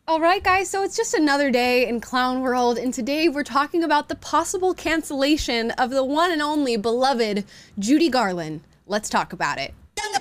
All right, guys, so it's just another day in Clown World, and today we're talking about the possible cancellation of the one and only beloved Judy Garland. Let's talk about it.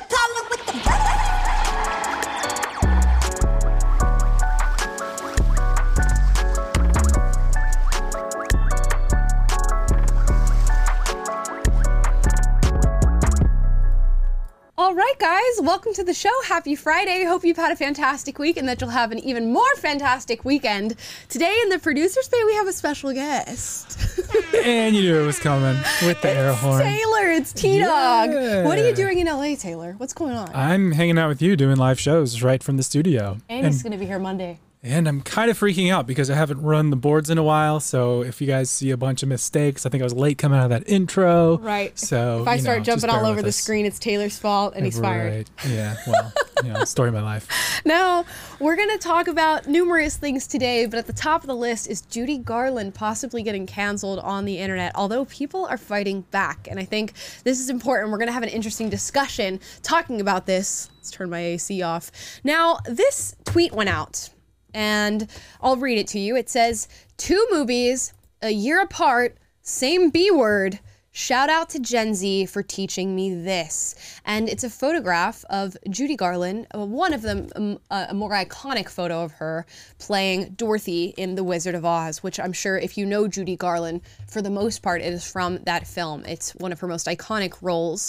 All right, guys, welcome to the show. Happy Friday. Hope you've had a fantastic week and that you'll have an even more fantastic weekend. Today in the producer's bay, we have a special guest. And you knew it was coming with the air horn. Taylor, it's T-Dog. Yeah. What are you doing in LA, Taylor? What's going on? I'm hanging out with you doing live shows right from the studio. And he's going to be here Monday. And I'm kind of freaking out because I haven't run the boards in a while. So if you guys see a bunch of mistakes, I think I was late coming out of that intro. Right. So if I start jumping all over the screen, it's Taylor's fault and he's fired. Yeah, well, story of my life. Now, we're going to talk about numerous things today, but at the top of the list is Judy Garland possibly getting canceled on the internet, although people are fighting back. And I think this is important. We're going to have an interesting discussion talking about this. Let's turn my AC off. Now, this tweet went out, and I'll read it to you. It says, 2 movies, a year apart, same B word. Shout out to Gen Z for teaching me this. And it's a photograph of Judy Garland, one of them, a more iconic photo of her playing Dorothy in The Wizard of Oz, which I'm sure if you know Judy Garland, for the most part, it is from that film. It's one of her most iconic roles.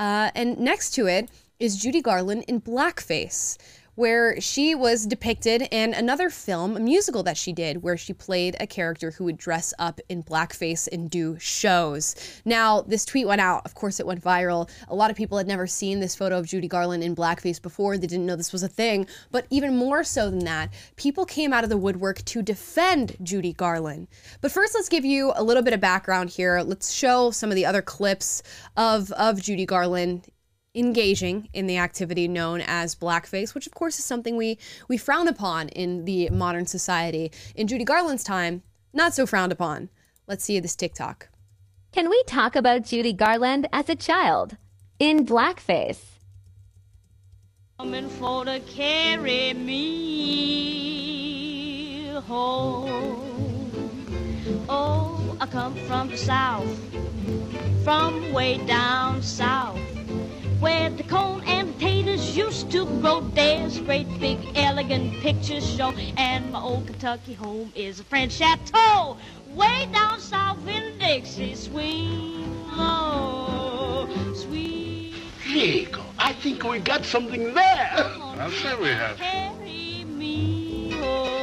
And next to it is Judy Garland in blackface, where she was depicted in another film, a musical that she did, where she played a character who would dress up in blackface and do shows. Now, this tweet went out. Of course, it went viral. A lot of people had never seen this photo of Judy Garland in blackface before. They didn't know this was a thing. But even more so than that, people came out of the woodwork to defend Judy Garland. But first, let's give you a little bit of background here. Let's show some of the other clips of Judy Garland engaging in the activity known as blackface, which of course is something we frown upon in the modern society. In Judy Garland's time, not so frowned upon. Let's see this TikTok. Can we talk about Judy Garland as a child in blackface? Coming for to carry me home. Oh, I come from the south, from way down south, where the corn and potatoes used to grow. There's great big elegant picture show, and my old Kentucky home is a French chateau way down south in Dixie. Sweet low, sweet. Diego, I think we got something there. I'll say we have. Carry me home.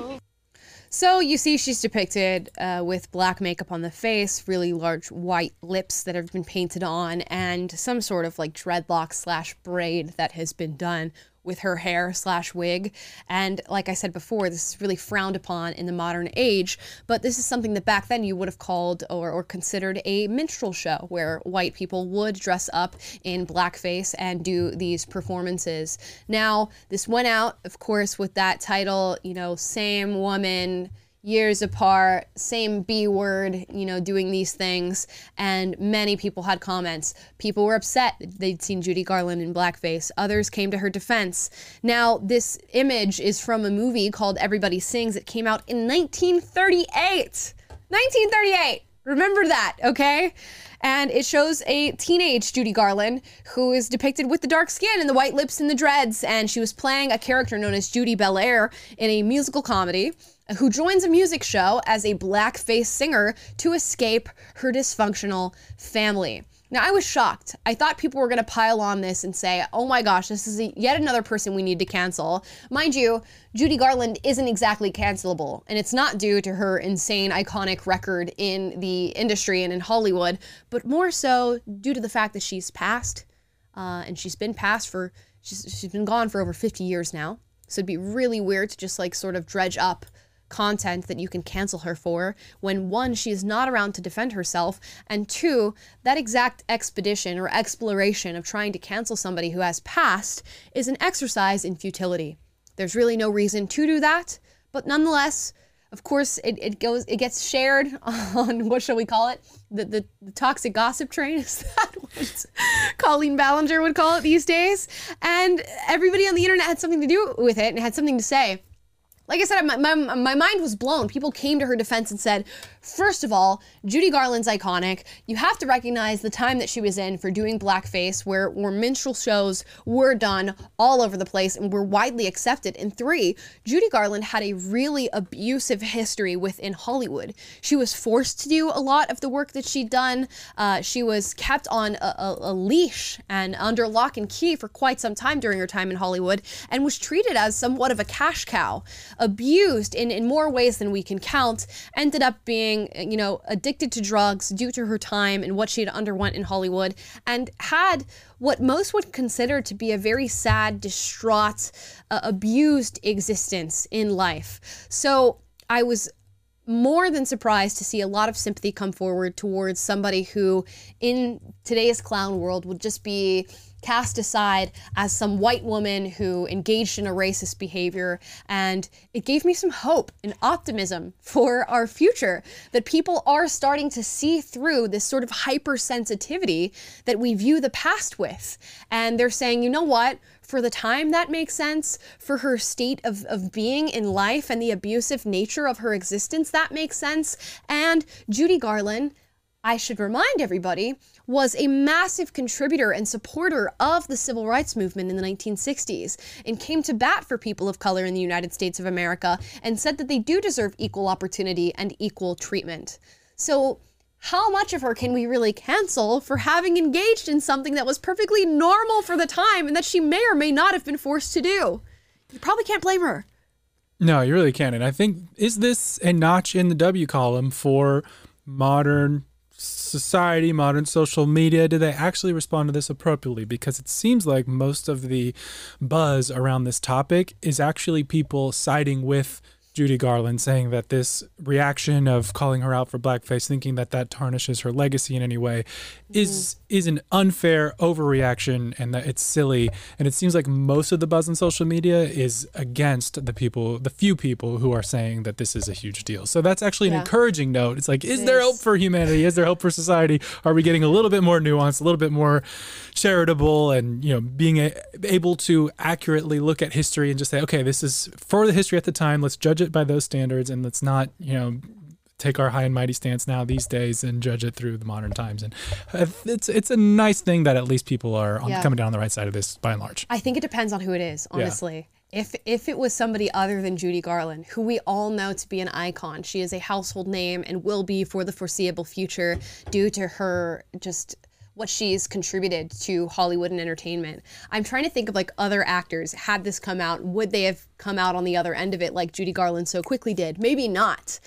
So you see she's depicted with black makeup on the face, really large white lips that have been painted on, and some sort of like dreadlock / braid that has been done with her hair / wig. And like I said before, this is really frowned upon in the modern age, but this is something that back then you would have called or considered a minstrel show, where white people would dress up in blackface and do these performances. Now, this went out, of course, with that title, same woman, years apart, same B word, doing these things. And many people had comments. People were upset they'd seen Judy Garland in blackface. Others came to her defense. Now, this image is from a movie called Everybody Sings. It came out in 1938. 1938! Remember that, okay? And it shows a teenage Judy Garland who is depicted with the dark skin and the white lips and the dreads. And she was playing a character known as Judy Belair in a musical comedy, who joins a music show as a blackface singer to escape her dysfunctional family. Now, I was shocked. I thought people were going to pile on this and say, oh my gosh, this is yet another person we need to cancel. Mind you, Judy Garland isn't exactly cancelable, and it's not due to her insane, iconic record in the industry and in Hollywood, but more so due to the fact that she's passed, and she's been gone for over 50 years now. So it'd be really weird to just sort of dredge up content that you can cancel her for when, 1, she is not around to defend herself, and 2, that exact expedition or exploration of trying to cancel somebody who has passed is an exercise in futility. There's really no reason to do that, but nonetheless, of course, it gets shared on, what shall we call it? The toxic gossip train, is that what Colleen Ballinger would call it these days? And everybody on the internet had something to do with it and had something to say. Like I said, my mind was blown. People came to her defense and said, first of all, Judy Garland's iconic. You have to recognize the time that she was in for doing blackface, where minstrel shows were done all over the place and were widely accepted. And 3, Judy Garland had a really abusive history within Hollywood. She was forced to do a lot of the work that she'd done. She was kept on a leash and under lock and key for quite some time during her time in Hollywood, and was treated as somewhat of a cash cow. Abused in more ways than we can count, ended up being, addicted to drugs due to her time and what she had underwent in Hollywood, and had what most would consider to be a very sad, distraught, abused existence in life. So I was more than surprised to see a lot of sympathy come forward towards somebody who, in today's clown world, would just be cast aside as some white woman who engaged in a racist behavior. And it gave me some hope and optimism for our future, that people are starting to see through this sort of hypersensitivity that we view the past with. And they're saying, you know what? For the time, that makes sense. For her state of being in life and the abusive nature of her existence, that makes sense. And Judy Garland, I should remind everybody, was a massive contributor and supporter of the civil rights movement in the 1960s, and came to bat for people of color in the United States of America, and said that they do deserve equal opportunity and equal treatment. So how much of her can we really cancel for having engaged in something that was perfectly normal for the time and that she may or may not have been forced to do? You probably can't blame her. No, you really can't. And I think, is this a notch in the W column for modern society, modern social media? Did they actually respond to this appropriately? Because it seems like most of the buzz around this topic is actually people siding with Judy Garland, saying that this reaction of calling her out for blackface, thinking that that tarnishes her legacy in any way, is an unfair overreaction, and that it's silly. And it seems like most of the buzz on social media is against the few people who are saying that this is a huge deal. So that's actually an encouraging note. It's like, is there hope for humanity? Is there hope for society? Are we getting a little bit more nuanced, a little bit more charitable, and being able to accurately look at history and just say, okay, this is for the history at the time. Let's judge it by those standards, and let's not, take our high and mighty stance now these days and judge it through the modern times. And it's a nice thing that at least people are coming down on the right side of this by and large. I think it depends on who it is, honestly. Yeah. If it was somebody other than Judy Garland, who we all know to be an icon, she is a household name and will be for the foreseeable future due to her just what she's contributed to Hollywood and entertainment. I'm trying to think of other actors. Had this come out, would they have come out on the other end of it like Judy Garland so quickly did? Maybe not.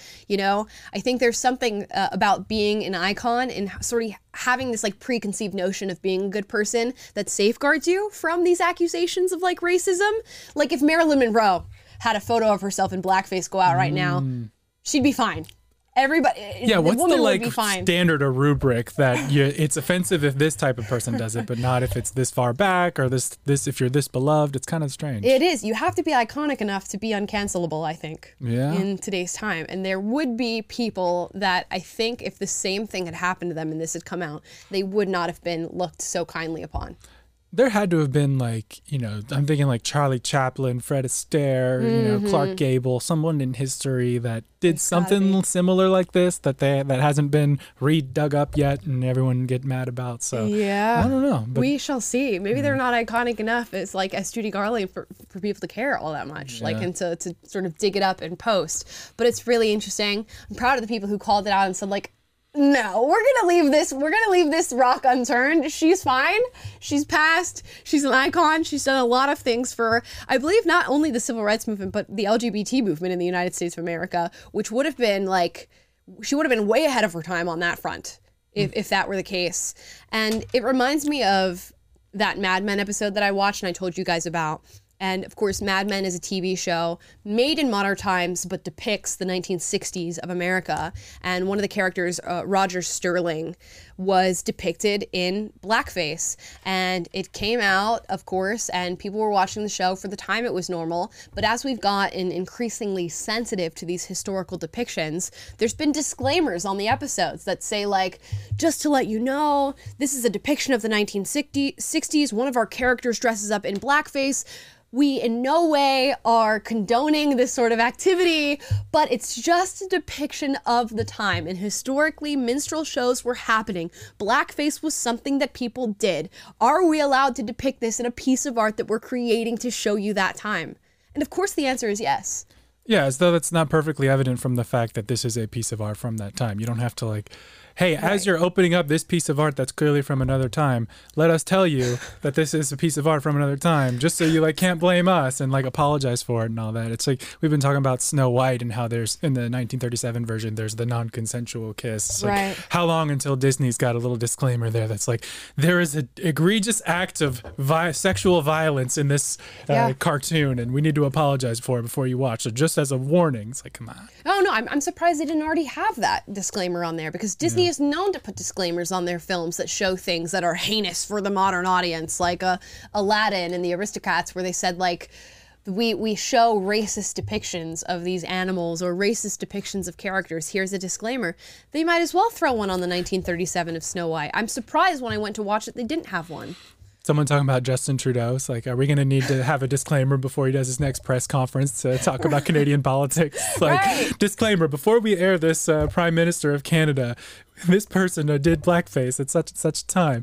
I think there's something about being an icon and sort of having this preconceived notion of being a good person that safeguards you from these accusations of racism. Like if Marilyn Monroe had a photo of herself in blackface go out right now, she'd be fine. Everybody, what's the standard or rubric that it's offensive if this type of person does it, but not if it's this far back, or this if you're this beloved? It's kind of strange. It is. You have to be iconic enough to be uncancelable, I think, in today's time. And there would be people that I think if the same thing had happened to them and this had come out, they would not have been looked so kindly upon. There had to have been I'm thinking Charlie Chaplin, Fred Astaire, Clark Gable, someone in history that did something similar like this that hasn't been dug up yet and everyone get mad about. So I don't know. But we shall see. Maybe they're not iconic enough as Judy Garland for people to care all that much, and to sort of dig it up and post. But it's really interesting. I'm proud of the people who called it out and said no, we're gonna leave this rock unturned. She's fine. She's passed. She's an icon. She's done a lot of things for, I believe, not only the civil rights movement, but the LGBT movement in the United States of America, which would have been she would have been way ahead of her time on that front, if that were the case. And it reminds me of that Mad Men episode that I watched and I told you guys about. And of course, Mad Men is a TV show made in modern times, but depicts the 1960s of America. And one of the characters, Roger Sterling, was depicted in blackface. And it came out, of course, and people were watching the show. For the time, it was normal. But as we've gotten increasingly sensitive to these historical depictions, there's been disclaimers on the episodes that say, just to let you know, this is a depiction of the 1960s. One of our characters dresses up in blackface. We in no way are condoning this sort of activity, but it's just a depiction of the time. And historically, minstrel shows were happening. Blackface was something that people did. Are we allowed to depict this in a piece of art that we're creating to show you that time? And of course the answer is yes. Yeah, as though that's not perfectly evident from the fact that this is a piece of art from that time. You don't have to like, hey, as you're opening up this piece of art that's clearly from another time, let us tell you that this is a piece of art from another time, just so you like can't blame us and like apologize for it and all that. It's like we've been talking about Snow White and how there's in the 1937 version there's the non-consensual kiss. It's like, how long until Disney's got a little disclaimer there that's like there is an egregious act of sexual violence in this cartoon and we need to apologize for it before you watch. So just as a warning, it's like, come on. Oh no, I'm surprised they didn't already have that disclaimer on there, because Disney is known to put disclaimers on their films that show things that are heinous for the modern audience, like Aladdin and the Aristocats, where they said like, we show racist depictions of these animals or racist depictions of characters. Here's a disclaimer. They might as well throw one on the 1937 of Snow White. I'm surprised when I went to watch it, they didn't have one. Someone talking about Justin Trudeau. It's like, are we going to need to have a disclaimer before he does his next press conference to talk about Canadian politics? Like, disclaimer, before we air this Prime Minister of Canada, this person did blackface at such and such a time.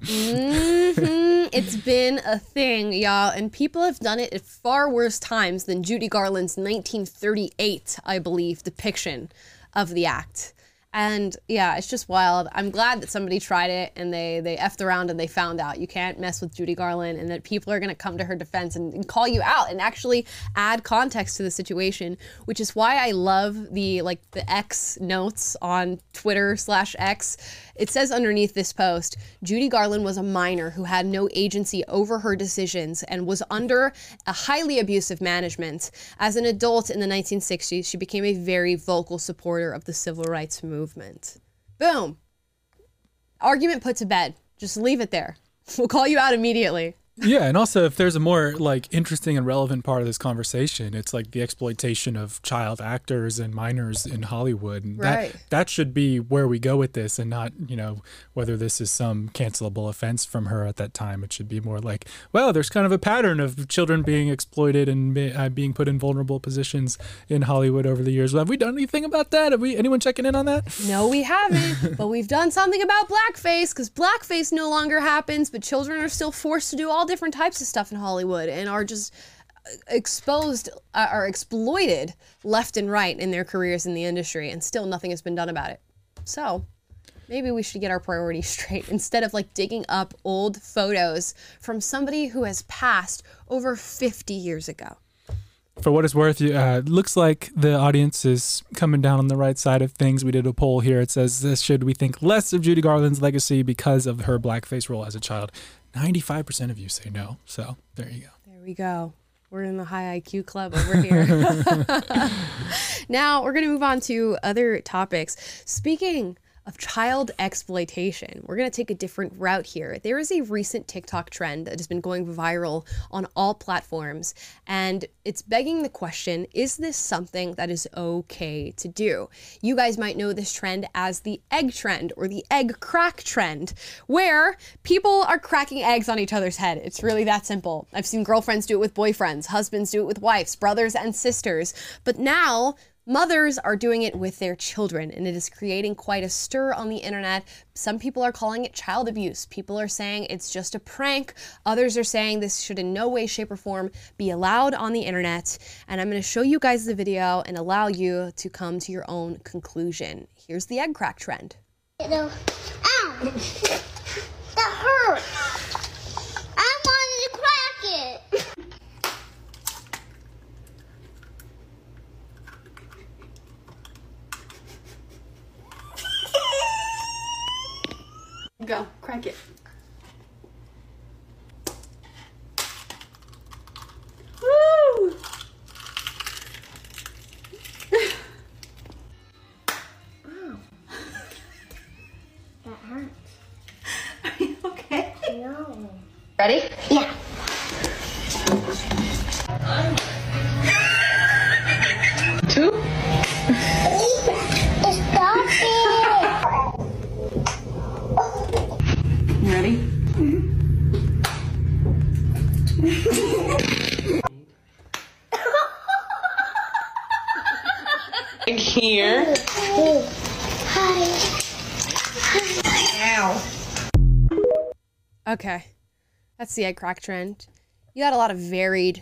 It's been a thing, y'all, and people have done it at far worse times than Judy Garland's 1938, I believe, depiction of the act. And yeah, it's just wild. I'm glad that somebody tried it and they effed around and they found out you can't mess with Judy Garland, and that people are going to come to her defense and call you out and actually add context to the situation, which is why I love the X notes on Twitter/X. It says underneath this post, Judy Garland was a minor who had no agency over her decisions and was under a highly abusive management. As an adult in the 1960s, she became a very vocal supporter of the civil rights movement. Boom. Argument put to bed. Just leave it there. We'll call you out immediately. Yeah, and also if there's a more like interesting and relevant part of this conversation, it's like the exploitation of child actors and minors in Hollywood. And that should be where we go with this, and not, you know, whether this is some cancelable offense from her at that time. It should be more like, well, there's kind of a pattern of children being exploited and being put in vulnerable positions in Hollywood over the years. Have we done anything about that? Anyone checking in on that? No, we haven't. But we've done something about blackface, because blackface no longer happens, but children are still forced to do all different types of stuff in Hollywood and are just exposed, are exploited left and right in their careers in the industry, and still nothing has been done about it. So maybe we should get our priorities straight instead of like digging up old photos from somebody who has passed over 50 years ago. For what it's worth, looks like the audience is coming down on the right side of things. We did a poll here. It says, should we think less of Judy Garland's legacy because of her blackface role as a child? 95% of you say no. So there you go. There we go. We're in the high IQ club over here. Now we're going to move on to other topics. Speaking of child exploitation, we're going to take a different route here. There is a recent TikTok trend that has been going viral on all platforms, and it's begging the question, is this something that is okay to do? You guys might know this trend as the egg trend or the egg crack trend, where people are cracking eggs on each other's head. It's really that simple. I've seen girlfriends do it with boyfriends, husbands do it with wives, brothers and sisters, but now mothers are doing it with their children, and it is creating quite a stir on the internet. Some people are calling it child abuse. People are saying it's just a prank. Others are saying this should in no way, shape, or form be allowed on the internet. And I'm going to show you guys the video and allow you to come to your own conclusion. Here's the egg crack trend. Ow! That hurt! I wanted to crack it! Go, crack it. Woo! Ow. That hurts. Are you okay? No. Ready? Yeah. Two? Stop it! Ready? Here. Ow. Okay, that's the egg crack trend. You got a lot of varied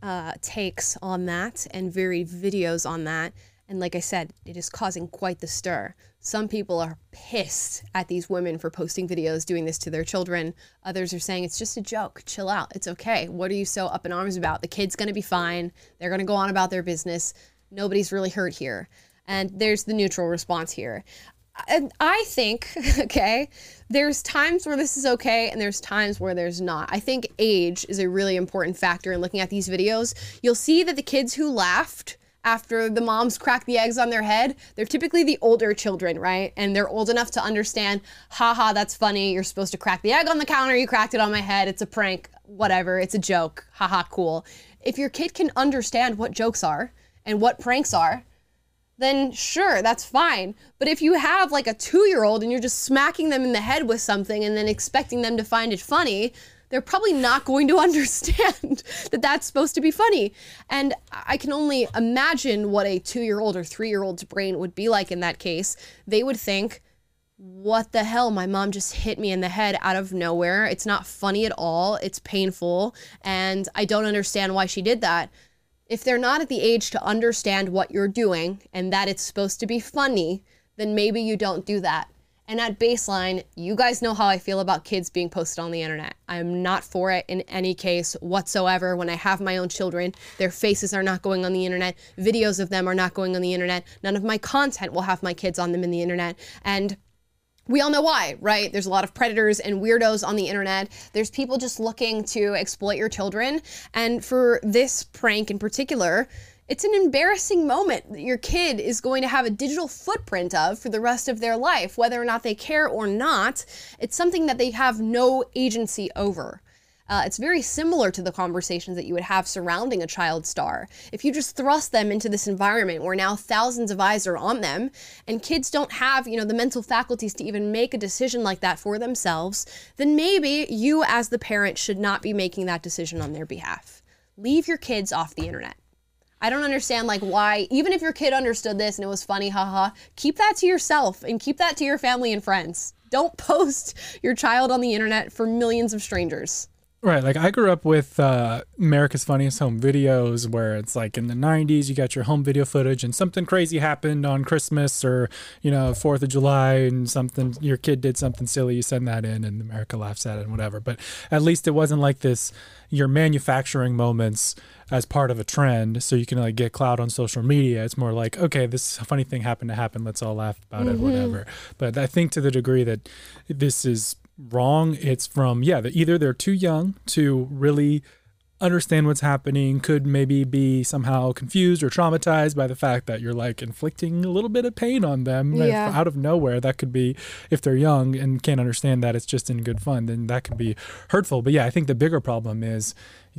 takes on that and varied videos on that. And like I said, it is causing quite the stir. Some people are pissed at these women for posting videos doing this to their children. Others are saying it's just a joke. Chill out. It's okay. What are you so up in arms about? The kid's going to be fine. They're going to go on about their business. Nobody's really hurt here. And there's the neutral response here. And I think, okay, there's times where this is okay and there's times where there's not. I think age is a really important factor in looking at these videos. You'll see that the kids who laughed after the moms cracked the eggs on their head, they're typically the older children, right? And they're old enough to understand, haha, that's funny. You're supposed to crack the egg on the counter. You cracked it on my head. It's a prank, whatever. It's a joke. Haha, cool. If your kid can understand what jokes are and what pranks are, then sure, that's fine. But if you have like a 2-year-old and you're just smacking them in the head with something and then expecting them to find it funny, they're probably not going to understand that that's supposed to be funny. And I can only imagine what a 2-year-old or 3-year-old's brain would be like in that case. They would think, what the hell? My mom just hit me in the head out of nowhere. It's not funny at all. It's painful. And I don't understand why she did that. If they're not at the age to understand what you're doing and that it's supposed to be funny, then maybe you don't do that. And at baseline, you guys know how I feel about kids being posted on the internet. I'm not for it in any case whatsoever. When I have my own children, their faces are not going on the internet. Videos of them are not going on the internet. None of my content will have my kids on them in the internet. And we all know why, right? There's a lot of predators and weirdos on the internet. There's people just looking to exploit your children. And for this prank in particular, it's an embarrassing moment that your kid is going to have a digital footprint of for the rest of their life, whether or not they care or not. It's something that they have no agency over. It's very similar to the conversations that you would have surrounding a child star. If you just thrust them into this environment where now thousands of eyes are on them and kids don't have, the mental faculties to even make a decision like that for themselves, then maybe you as the parent should not be making that decision on their behalf. Leave your kids off the internet. I don't understand why, even if your kid understood this and it was funny, haha, keep that to yourself and keep that to your family and friends. Don't post your child on the internet for millions of strangers. Right, I grew up with America's Funniest Home Videos, where it's in the 90s, you got your home video footage and something crazy happened on Christmas or, 4th of July and your kid did something silly, you send that in and America laughs at it and whatever. But at least it wasn't like this, you're manufacturing moments as part of a trend so you can get clout on social media. It's more like, okay, this funny thing happened to happen, let's all laugh about it, whatever. But I think to the degree that this is wrong, it's from either they're too young to really understand what's happening, could maybe be somehow confused or traumatized by the fact that you're inflicting a little bit of pain on them out of nowhere. That could be, if they're young and can't understand that it's just in good fun, then that could be hurtful. But I think the bigger problem is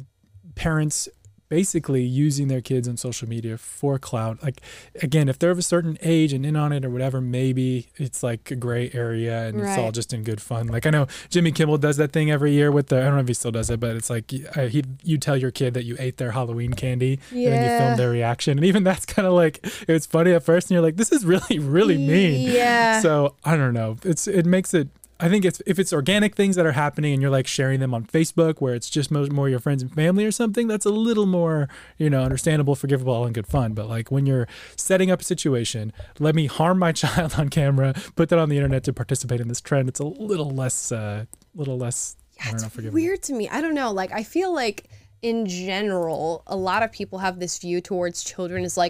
parents basically using their kids on social media for clout. Again, if they're of a certain age and in on it or whatever, maybe it's a gray area and it's all just in good fun. I know Jimmy Kimmel does that thing every year with I don't know if he still does it, but it's you tell your kid that you ate their Halloween candy and then you film their reaction. And even that's kind of it's funny at first and you're this is really, really mean. Yeah. So I don't know. It makes it, I think if it's organic things that are happening and you're sharing them on Facebook where it's just more your friends and family or something, that's a little more, understandable, forgivable, all in good fun. But when you're setting up a situation, let me harm my child on camera, put that on the internet to participate in this trend, it's a little less, I don't know, forgivable. Weird to me. I don't know. I feel in general, a lot of people have this view towards children as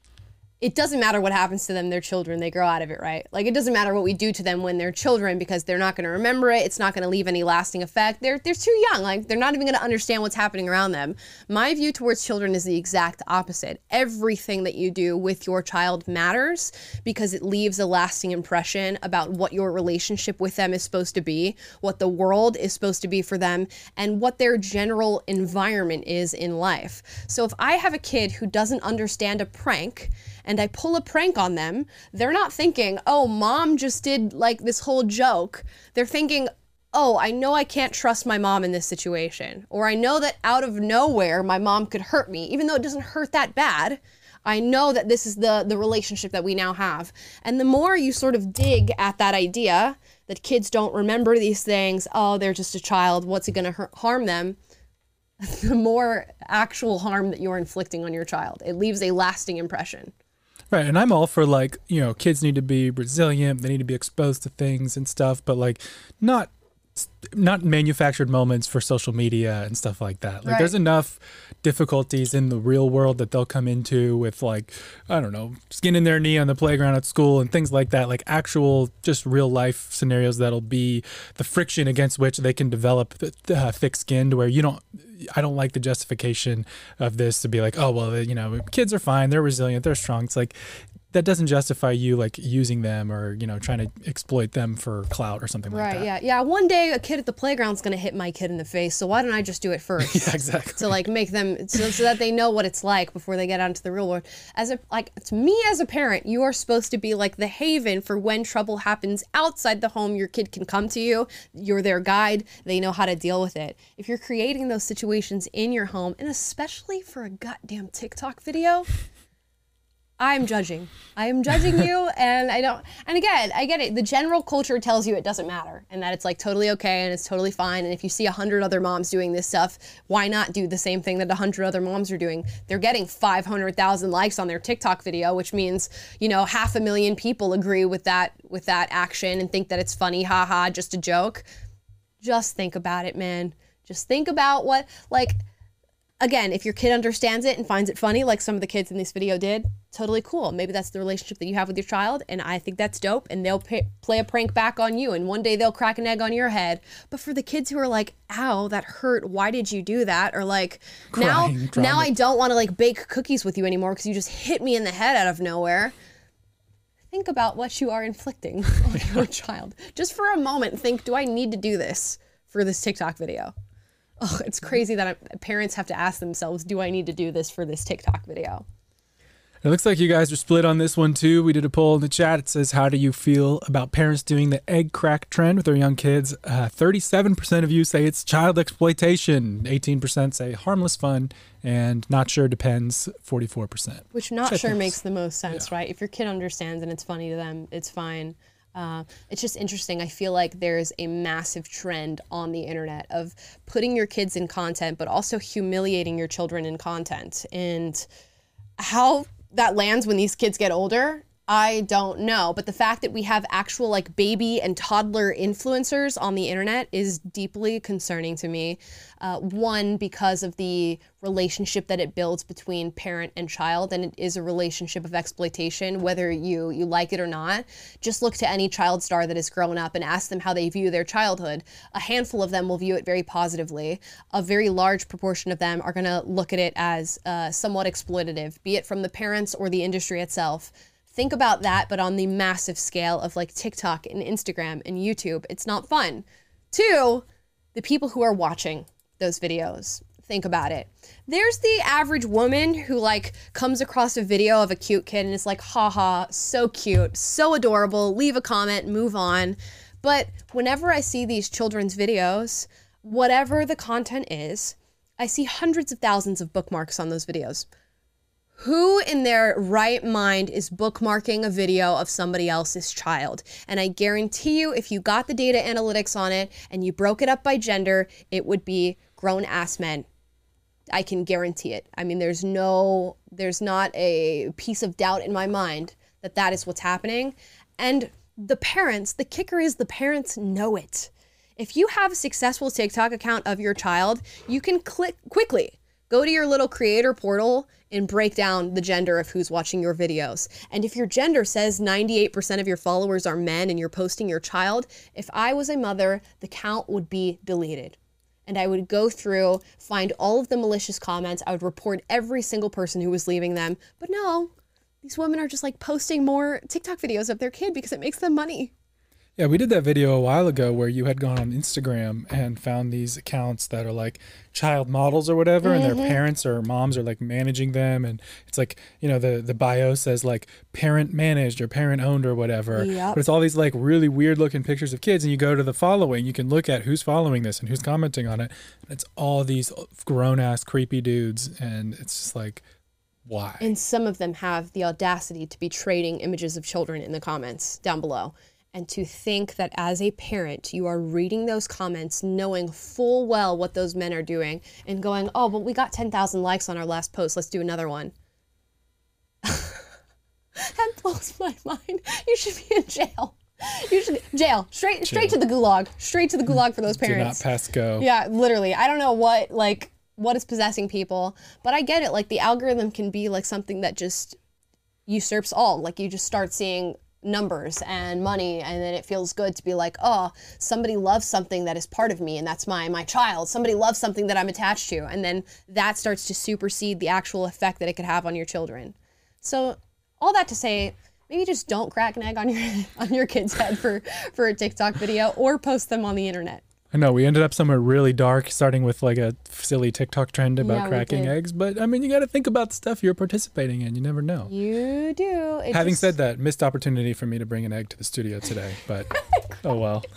it doesn't matter what happens to them, they're children, they grow out of it, right? It doesn't matter what we do to them when they're children because they're not going to remember it, it's not going to leave any lasting effect. They're too young, they're not even going to understand what's happening around them. My view towards children is the exact opposite. Everything that you do with your child matters because it leaves a lasting impression about what your relationship with them is supposed to be, what the world is supposed to be for them, and what their general environment is in life. So if I have a kid who doesn't understand a prank, and I pull a prank on them, they're not thinking, oh, mom just did this whole joke. They're thinking, oh, I know I can't trust my mom in this situation. Or I know that out of nowhere, my mom could hurt me. Even though it doesn't hurt that bad, I know that this is the relationship that we now have. And the more you sort of dig at that idea that kids don't remember these things, oh, they're just a child, what's it going to harm them? The more actual harm that you're inflicting on your child. It leaves a lasting impression. Right. And I'm all for like, kids need to be resilient. They need to be exposed to things and stuff, but like not manufactured moments for social media and stuff like that. Like Right. there's enough difficulties in the real world that they'll come into with like, I don't know, skinning their knee on the playground at school and things like that, like actual just real life scenarios that'll be the friction against which they can develop thick skin to where I don't like the justification of this to be like, oh, well, kids are fine. They're resilient. They're strong. It's like, that doesn't justify you like using them or, trying to exploit them for clout or something like that. Right, yeah. One day a kid at the playground's going to hit my kid in the face, so why don't I just do it first? Yeah, exactly. To like make them, so that they know what it's like before they get out into the real world. To me as a parent, you are supposed to be like the haven for when trouble happens outside the home. Your kid can come to you. You're their guide. They know how to deal with it. If you're creating those situations in your home, and especially for a goddamn TikTok video, I'm judging. I am judging you, and again, I get it. The general culture tells you it doesn't matter, and that it's like totally okay, and it's totally fine, and if you see 100 other moms doing this stuff, why not do the same thing that 100 other moms are doing? They're getting 500,000 likes on their TikTok video, which means, 500,000 people agree with that action and think that it's funny, haha, just a joke. Just think about it, man. Just think about what, again, if your kid understands it and finds it funny, like some of the kids in this video did, totally cool. Maybe that's the relationship that you have with your child, and I think that's dope, and they'll play a prank back on you, and one day they'll crack an egg on your head. But for the kids who are like, ow, that hurt, why did you do that? Or like, now I don't want to like bake cookies with you anymore because you just hit me in the head out of nowhere. Think about what you are inflicting on your child. Just for a moment, think, do I need to do this for this TikTok video? Oh, it's crazy that parents have to ask themselves, do I need to do this for this TikTok video? It looks like you guys are split on this one too. We did a poll in the chat. It says, how do you feel about parents doing the egg crack trend with their young kids? 37% of you say it's child exploitation. 18% say harmless fun. And not sure depends, 44%. Which not sure makes the most sense, right? If your kid understands and it's funny to them, it's fine. It's just interesting. I feel like there's a massive trend on the internet of putting your kids in content, but also humiliating your children in content. And how that lands when these kids get older, I don't know. But the fact that we have actual like baby and toddler influencers on the internet is deeply concerning to me. One, because of the relationship that it builds between parent and child, and it is a relationship of exploitation, whether you like it or not. Just look to any child star that has grown up and ask them how they view their childhood. A handful of them will view it very positively. A very large proportion of them are going to look at it as somewhat exploitative, be it from the parents or the industry itself. Think about that, but on the massive scale of like TikTok and Instagram and YouTube. It's not fun. Two, the people who are watching those videos. Think about it. There's the average woman who like comes across a video of a cute kid and is like, haha, so cute, so adorable, leave a comment, move on. But whenever I see these children's videos, whatever the content is, I see hundreds of thousands of bookmarks on those videos. Who in their right mind is bookmarking a video of somebody else's child? And I guarantee you, if you got the data analytics on it and you broke it up by gender, it would be grown-ass men. I can guarantee it. I mean, there's not a piece of doubt in my mind that that is what's happening. And the parents, the kicker is the parents know it. If you have a successful TikTok account of your child, you can quickly go to your little creator portal and break down the gender of who's watching your videos. And if your gender says 98% of your followers are men and you're posting your child, if I was a mother, the count would be deleted. And I would go through, find all of the malicious comments. I would report every single person who was leaving them. But no, these women are just like posting more TikTok videos of their kid because it makes them money. Yeah, we did that video a while ago where you had gone on Instagram and found these accounts that are like child models or whatever, and their parents or moms are like managing them. And it's like, the bio says like parent managed or parent owned or whatever. Yep. But it's all these like really weird looking pictures of kids. And you go to the following, you can look at who's following this and who's commenting on it. And it's all these grown ass creepy dudes. And it's just like, Why? And some of them have the audacity to be trading images of children in the comments down below. And to think that as a parent, you are reading those comments, knowing full well what those men are doing, and going, oh, well, we got 10,000 likes on our last post. Let's do another one. That blows my mind. You should be in jail. You should jail. Straight to the gulag. Straight to the gulag for those parents. Do not pass go. Yeah, literally. I don't know what is possessing people, but I get it. Like, the algorithm can be like something that just usurps all. Like, you just start seeing numbers and money, and then it feels good to be like, oh, somebody loves something that is part of me, and that's my child. Somebody loves something that I'm attached to, and then that starts to supersede the actual effect that it could have on your children. So all that to say, maybe just don't crack an egg on your kid's head for a TikTok video, or post them on the internet. I know we ended up somewhere really dark, starting with like a silly TikTok trend about cracking eggs. But I mean, you got to think about the stuff you're participating in. You never know. You do. Having said that, missed opportunity for me to bring an egg to the studio today. But oh well.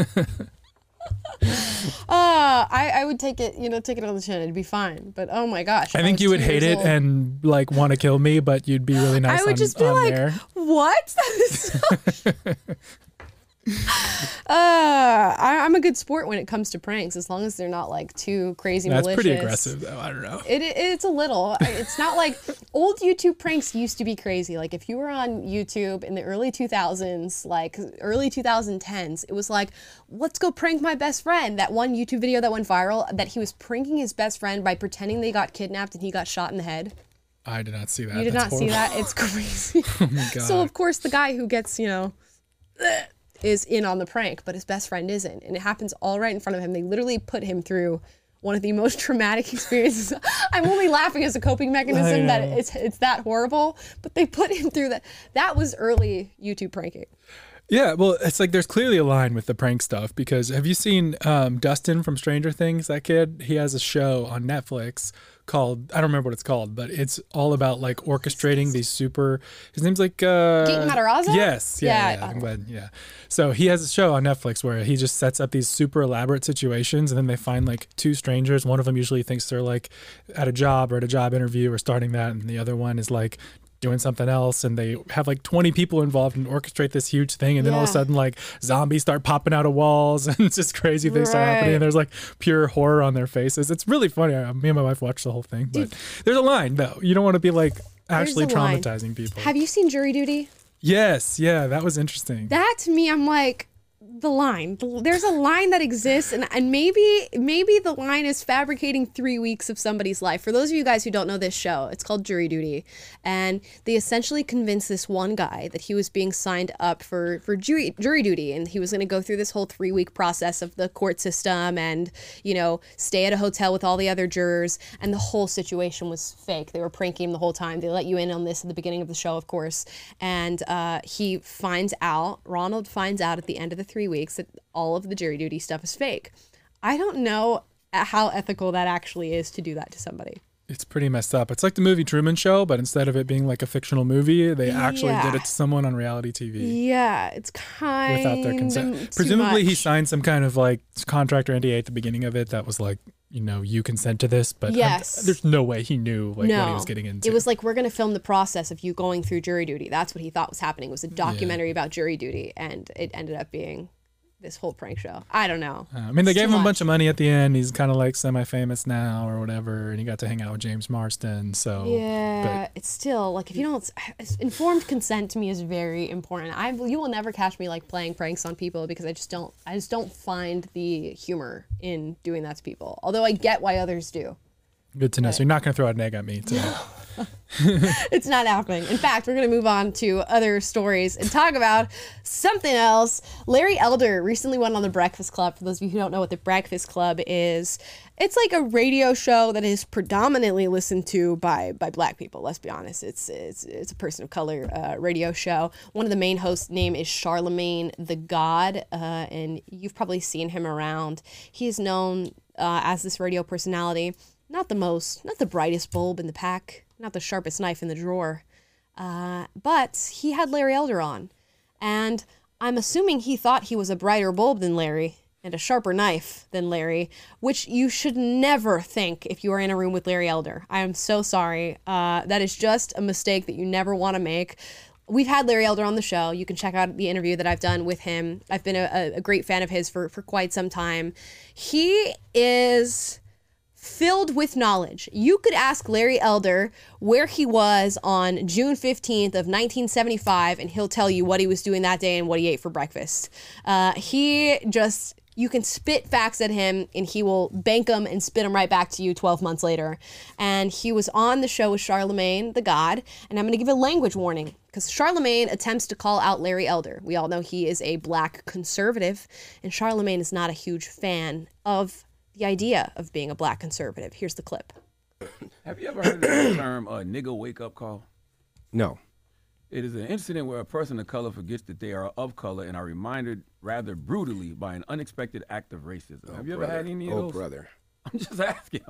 I would take it, take it on the chin. It'd be fine. But oh my gosh. I think you would hate it and like want to kill me, but you'd be really nice. I would just be like, there. What? That is so I'm a good sport when it comes to pranks, as long as they're not like too crazy malicious. That's pretty aggressive though. I don't know. It's a little. It's not like old YouTube pranks used to be crazy. Like if you were on YouTube in the early 2000s, like early 2010s, it was like, let's go prank my best friend. That one YouTube video that went viral, that he was pranking his best friend by pretending they got kidnapped and he got shot in the head. I did not see that. You did not see that? It's crazy. Oh my God. So of course the guy who gets, is in on the prank, but his best friend isn't. And it happens all right in front of him. They literally put him through one of the most traumatic experiences. I'm only laughing as a coping mechanism that it's that horrible, but they put him through that. That was early YouTube pranking. Yeah, well, it's like there's clearly a line with the prank stuff, because have you seen Dustin from Stranger Things? That kid, he has a show on Netflix called, I don't remember what it's called, but it's all about like orchestrating these his name's like Gaten Matarazzo? Yes, yeah. I'm glad, yeah. So he has a show on Netflix where he just sets up these super elaborate situations, and then they find like two strangers. One of them usually thinks they're like at a job or at a job interview or starting that, and the other one is like doing something else, and they have like 20 people involved and orchestrate this huge thing, and then all of a sudden like zombies start popping out of walls and it's just crazy things start happening, and there's like pure horror on their faces. It's really funny. Me and my wife watched the whole thing, but there's a line though. You don't want to be like actually traumatizing people. Have you seen Jury Duty? Yes, yeah, that was interesting. That to me, I'm like, the line. There's a line that exists, and maybe the line is fabricating 3 weeks of somebody's life. For those of you guys who don't know this show, it's called Jury Duty, and they essentially convinced this one guy that he was being signed up for jury duty, and he was going to go through this whole 3-week process of the court system and, stay at a hotel with all the other jurors, and the whole situation was fake. They were pranking him the whole time. They let you in on this at the beginning of the show, of course, and Ronald finds out at the end of the 3 weeks that all of the jury duty stuff is fake. I don't know how ethical that actually is to do that to somebody. It's pretty messed up. It's like the movie Truman Show, but instead of it being like a fictional movie, they actually did it to someone on reality TV. Yeah, it's kind without their consent. Presumably he signed some kind of like contract or NDA at the beginning of it that was like, you consent to this, but there's no way he knew what he was getting into. It was like, we're going to film the process of you going through jury duty. That's what he thought was happening. It was a documentary about jury duty, and it ended up being this whole prank show. I don't know. They gave him a bunch of money at the end. He's kind of like semi-famous now or whatever, and he got to hang out with James Marsden. So it's still like, if you don't, informed consent to me is very important. You will never catch me like playing pranks on people, because I just don't find the humor in doing that to people. Although I get why others do. Good to know. So you're not going to throw out an egg at me today. It's not happening. In fact, we're going to move on to other stories and talk about something else. Larry Elder recently went on The Breakfast Club. For those of you who don't know what The Breakfast Club is, it's like a radio show that is predominantly listened to by black people. Let's be honest. It's a person of color radio show. One of the main hosts' name is Charlemagne the God, and you've probably seen him around. He is known as this radio personality. Not the brightest bulb in the pack, not the sharpest knife in the drawer, but he had Larry Elder on, and I'm assuming he thought he was a brighter bulb than Larry, and a sharper knife than Larry, which you should never think if you are in a room with Larry Elder. I am so sorry. That is just a mistake that you never want to make. We've had Larry Elder on the show. You can check out the interview that I've done with him. I've been a great fan of his for quite some time. He is filled with knowledge. You could ask Larry Elder where he was on June 15th of 1975, and he'll tell you what he was doing that day and what he ate for breakfast. You can spit facts at him and he will bank them and spit them right back to you 12 months later. And he was on the show with Charlemagne the God. And I'm going to give a language warning because Charlemagne attempts to call out Larry Elder. We all know he is a black conservative, and Charlemagne is not a huge fan of the idea of being a black conservative. Here's the clip. Have you ever heard of the term nigga wake up call? No. It is an incident where a person of color forgets that they are of color and are reminded rather brutally by an unexpected act of racism. Have you ever had any of those? Oh, brother. I'm just asking.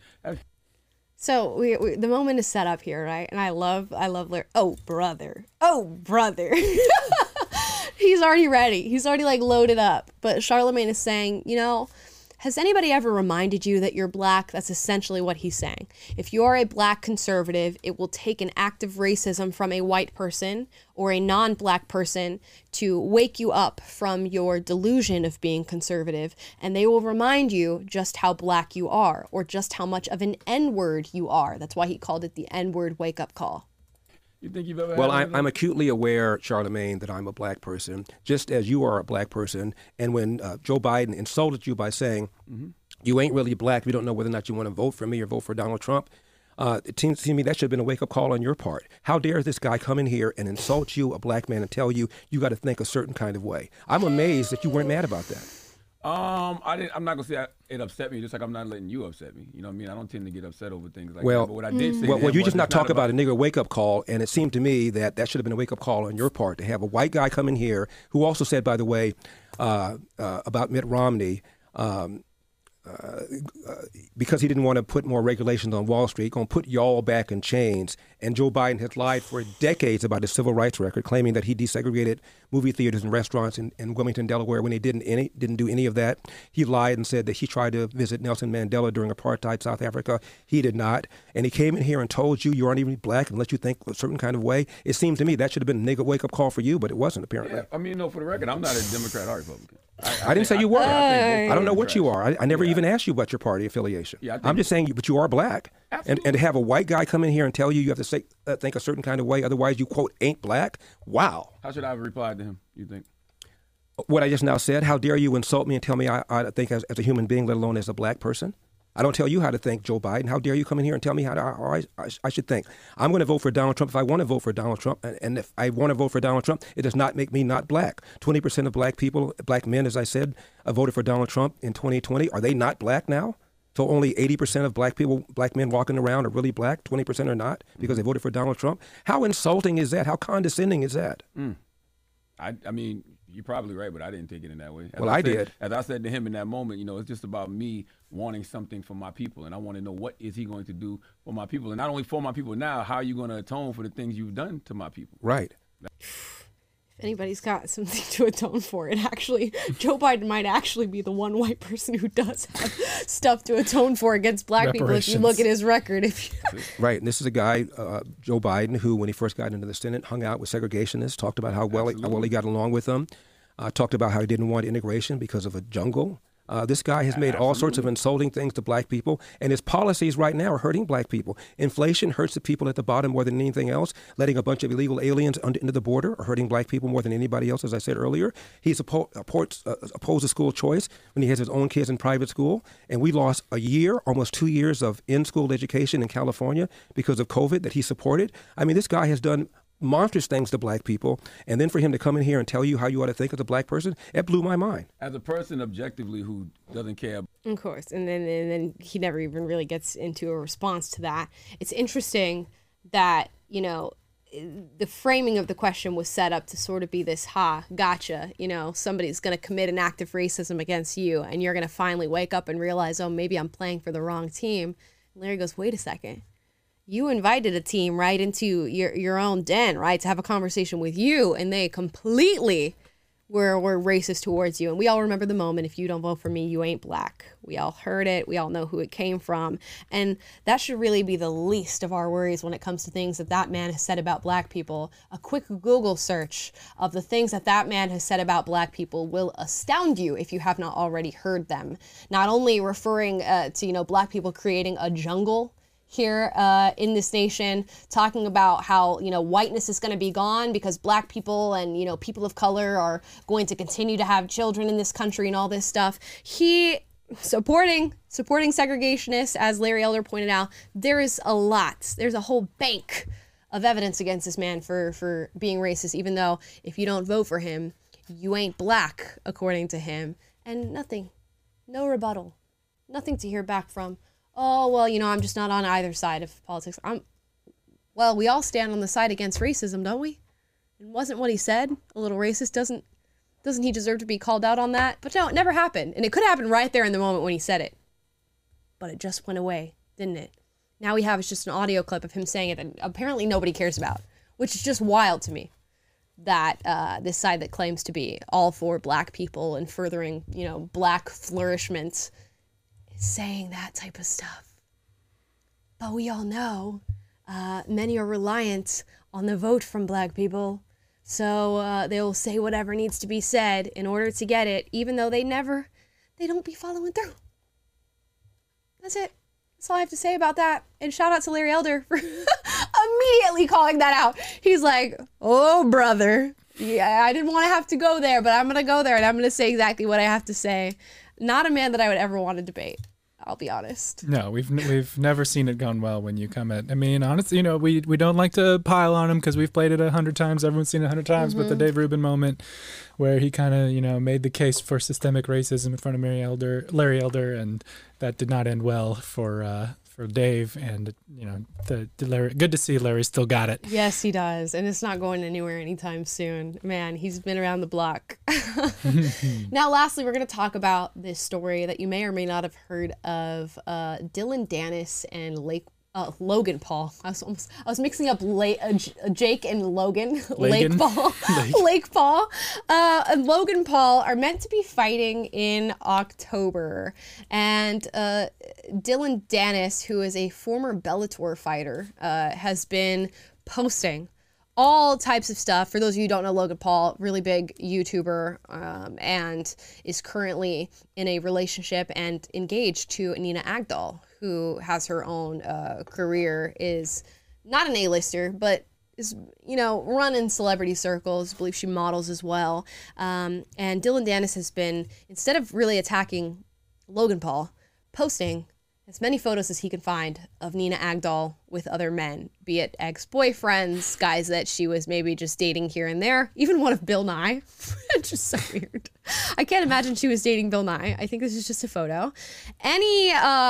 So the moment is set up here, right? And I love Larry. Oh, brother. Oh, brother. He's already ready. He's already like loaded up. But Charlemagne is saying, has anybody ever reminded you that you're black? That's essentially what he's saying. If you're a black conservative, it will take an act of racism from a white person or a non-black person to wake you up from your delusion of being conservative, and they will remind you just how black you are or just how much of an N-word you are. That's why he called it the N-word wake-up call. You think you've ever Well, had I'm acutely aware, Charlemagne, that I'm a black person, just as you are a black person. And when Joe Biden insulted you by saying, you ain't really black, we don't know whether or not you want to vote for me or vote for Donald Trump, it seems to me that should have been a wake-up call on your part. How dare this guy come in here and insult you, a black man, and tell you you got to think a certain kind of way? I'm amazed that you weren't mad about that. I'm not gonna say it upset me, just like I'm not letting you upset me. You know what I mean? I don't tend to get upset over things like that. But what I did say. Well, you just not talk about a nigger wake up call, and it seemed to me that should have been a wake up call on your part to have a white guy come in here who also said, by the way, about Mitt Romney. Because he didn't want to put more regulations on Wall Street, going to put y'all back in chains. And Joe Biden has lied for decades about his civil rights record, claiming that he desegregated movie theaters and restaurants in Wilmington, Delaware, when he didn't do any of that. He lied and said that he tried to visit Nelson Mandela during apartheid South Africa. He did not. And he came in here and told you aren't even black and let you think a certain kind of way. It seemed to me that should have been a nigga wake-up call for you, but it wasn't, apparently. Yeah, I mean, for the record, I'm not a Democrat or Republican. I didn't say you were. I don't know what you are. I never Yeah. even asked you about your party affiliation. Yeah, I'm just saying, but you are black. And Absolutely. to have a white guy come in here and tell you have to say, think a certain kind of way, otherwise you, quote, ain't black. Wow. How should I have replied to him, you think? What I just now said, how dare you insult me and tell me I think as a human being, let alone as a black person? I don't tell you how to think, Joe Biden. How dare you come in here and tell me how I should think? I'm going to vote for Donald Trump if I want to vote for Donald Trump. And if I want to vote for Donald Trump, it does not make me not black. 20% of black people, black men, as I said, voted for Donald Trump in 2020. Are they not black now? So only 80% of black people, black men walking around are really black, 20% are not because they voted for Donald Trump. How insulting is that? How condescending is that? I mean, you're probably right, but I didn't take it in that way. I did. As I said to him in that moment, it's just about me wanting something for my people, and I want to know what is he going to do for my people, and not only for my people now, how are you going to atone for the things you've done to my people? Right. If anybody's got something to atone for, Joe Biden might actually be the one white person who does have stuff to atone for against black people if you look at his record. Right, and this is a guy, Joe Biden, who when he first got into the Senate hung out with segregationists, talked about how well he got along with them, talked about how he didn't want integration because of a jungle. This guy has made all sorts of insulting things to black people, and his policies right now are hurting black people. Inflation hurts the people at the bottom more than anything else. Letting a bunch of illegal aliens into the border are hurting black people more than anybody else, as I said earlier. He's opposed to school choice when he has his own kids in private school, and we lost a year, almost 2 years of in-school education in California because of COVID that he supported. I mean, this guy has done monstrous things to black people, and then for him to come in here and tell you how you ought to think as a black person, it blew my mind. As a person objectively who doesn't care. Of course, and then he never even really gets into a response to that. It's interesting that, the framing of the question was set up to sort of be this, gotcha, somebody's going to commit an act of racism against you, and you're going to finally wake up and realize, oh, maybe I'm playing for the wrong team. And Larry goes, wait a second. You invited a team right into your own den, right, to have a conversation with you, and they completely we're racist towards you. And we all remember the moment, if you don't vote for me, you ain't black. We all heard it. We all know who it came from. And that should really be the least of our worries when it comes to things that man has said about black people. A quick Google search of the things that man has said about black people will astound you if you have not already heard them. Not only referring to, black people creating a jungle here in this nation, talking about how, whiteness is going to be gone because black people and, people of color are going to continue to have children in this country and all this stuff. He supporting segregationists, as Larry Elder pointed out. There's a whole bank of evidence against this man for being racist, even though if you don't vote for him, you ain't black, according to him. And no rebuttal, nothing to hear back from. Oh, well, I'm just not on either side of politics. Well, we all stand on the side against racism, don't we? And wasn't what he said a little racist? Doesn't he deserve to be called out on that? But no, it never happened. And it could happen right there in the moment when he said it. But it just went away, didn't it? Now we have is just an audio clip of him saying it that apparently nobody cares about, which is just wild to me. That this side that claims to be all for black people and furthering, black flourishment saying that type of stuff. But we all know many are reliant on the vote from black people, so they will say whatever needs to be said in order to get it, even though they don't be following through. That's it. That's all I have to say about that. And shout out to Larry Elder for immediately calling that out. He's like, oh, brother, yeah, I didn't want to have to go there, but I'm going to go there and I'm going to say exactly what I have to say. Not a man that I would ever want to debate. I'll be honest. No, we've never seen it gone well when you come at. I mean, honestly, we don't like to pile on him because we've played it 100 times. Everyone's seen it 100 times. But the Dave Rubin moment, where he kind of made the case for systemic racism in front of Larry Elder, and that did not end well for Dave. And Larry, good to see Larry still got it. Yes, he does, and it's not going anywhere anytime soon. Man, he's been around the block. Now, lastly, we're going to talk about this story that you may or may not have heard of. Dylan Dennis and Logan Paul. I was mixing up Jake and Logan. Lake Paul. Lake Paul. And Logan Paul are meant to be fighting in October. And Dylan Dennis, who is a former Bellator fighter, has been posting all types of stuff. For those of you who don't know Logan Paul, really big YouTuber, and is currently in a relationship and engaged to Nina Agdal, who has her own career, is not an A-lister, but is, run in celebrity circles. I believe she models as well. And Dylan Dennis has been, instead of really attacking Logan Paul, posting as many photos as he can find of Nina Agdal with other men, be it ex-boyfriends, guys that she was maybe just dating here and there, even one of Bill Nye. It's just so weird. I can't imagine she was dating Bill Nye. I think this is just a photo. Any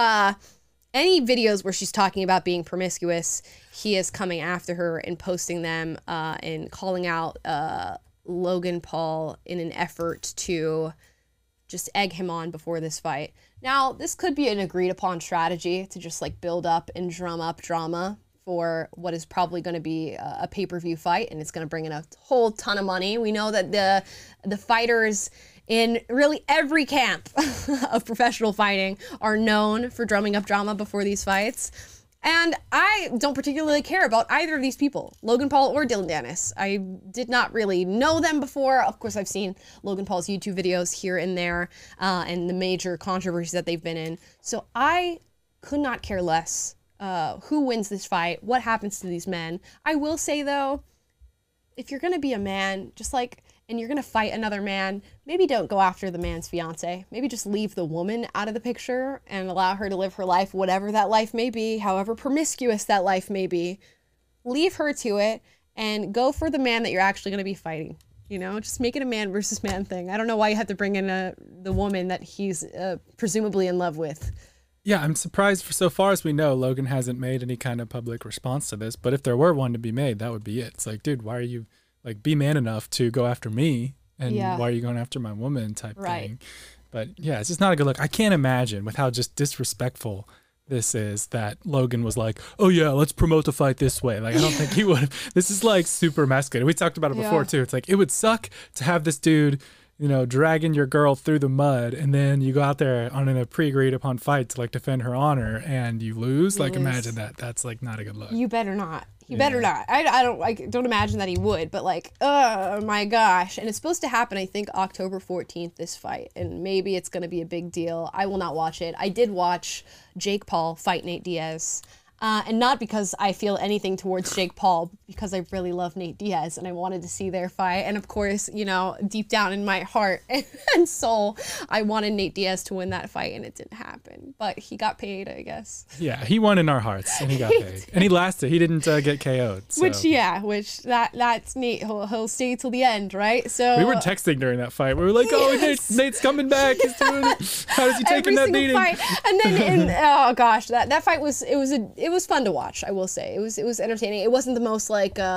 videos where she's talking about being promiscuous, he is coming after her and posting them and calling out Logan Paul in an effort to just egg him on before this fight. Now, this could be an agreed upon strategy to just build up and drum up drama for what is probably going to be a pay-per-view fight, and it's going to bring in a whole ton of money. We know that the fighters in really every camp of professional fighting are known for drumming up drama before these fights. And I don't particularly care about either of these people, Logan Paul or Dylan Dennis. I did not really know them before. Of course, I've seen Logan Paul's YouTube videos here and there, and the major controversies that they've been in. So I could not care less who wins this fight, what happens to these men. I will say, though, if you're going to be a man, and you're going to fight another man, maybe don't go after the man's fiance. Maybe just leave the woman out of the picture and allow her to live her life, whatever that life may be, however promiscuous that life may be. Leave her to it and go for the man that you're actually going to be fighting. Just make it a man versus man thing. I don't know why you have to bring in the woman that he's presumably in love with. Yeah, I'm surprised. For so far as we know, Logan hasn't made any kind of public response to this. But if there were one to be made, that would be it. It's like, dude, why are you... be man enough to go after me, and why are you going after my woman type thing. But yeah, it's just not a good look. I can't imagine with how just disrespectful this is that Logan was like, oh yeah, let's promote the fight this way. Like, I don't think he would. This is like super masculine. We talked about it before too. It's like, it would suck to have this dude, you know, dragging your girl through the mud, and then you go out there on a pre-agreed upon fight to like defend her honor, and you lose. Like, imagine that. That's like not a good look. You better not. You better not. I don't imagine that he would, but like, oh my gosh. And it's supposed to happen, I think, October 14th, this fight. And maybe it's going to be a big deal. I will not watch it. I did watch Jake Paul fight Nate Diaz. And not because I feel anything towards Jake Paul, because I really love Nate Diaz and I wanted to see their fight. And of course, you know, deep down in my heart and soul, I wanted Nate Diaz to win that fight, and it didn't happen. But he got paid, I guess. Yeah, he won in our hearts, and he got paid. And he lasted. He didn't get KO'd. So. Which that's Nate. He'll stay till the end, right? So we were texting during that fight. We were like, oh, Nate's coming back. He's doing it. How is he taking that beating? Fight. And then, oh gosh, that fight was fun to watch. I will say it was entertaining. It wasn't the most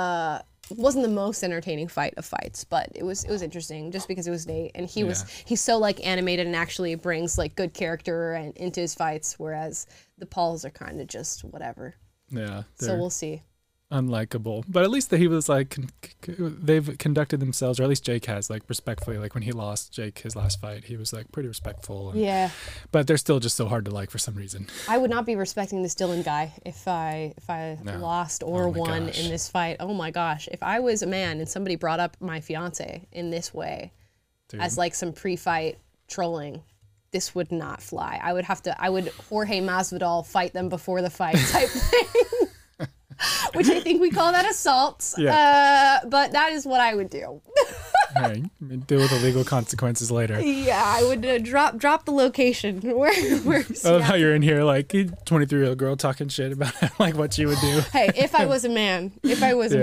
entertaining fight of fights, but it was interesting just because it was Nate, and he's so like animated and actually brings like good character and into his fights, whereas the Pauls are kind of just whatever. Yeah. So we'll see. Unlikable, but at least that he was like they've conducted themselves, or at least Jake has, like respectfully. Like when he lost Jake his last fight, he was like pretty respectful. And, but they're still just so hard to like for some reason. I would not be respecting this Dylan guy if I lost or won in this fight. Oh my gosh, if I was a man and somebody brought up my fiance in this way, as like some pre-fight trolling, this would not fly. I would Jorge Masvidal fight them before the fight type thing. Which I think we call that assault. Yeah. But that is what I would do. Right. Deal with the legal consequences later. Yeah, I would drop the location. Where I love how you're in here like 23-year-old girl talking shit about like what you would do. Hey, if I was a man, you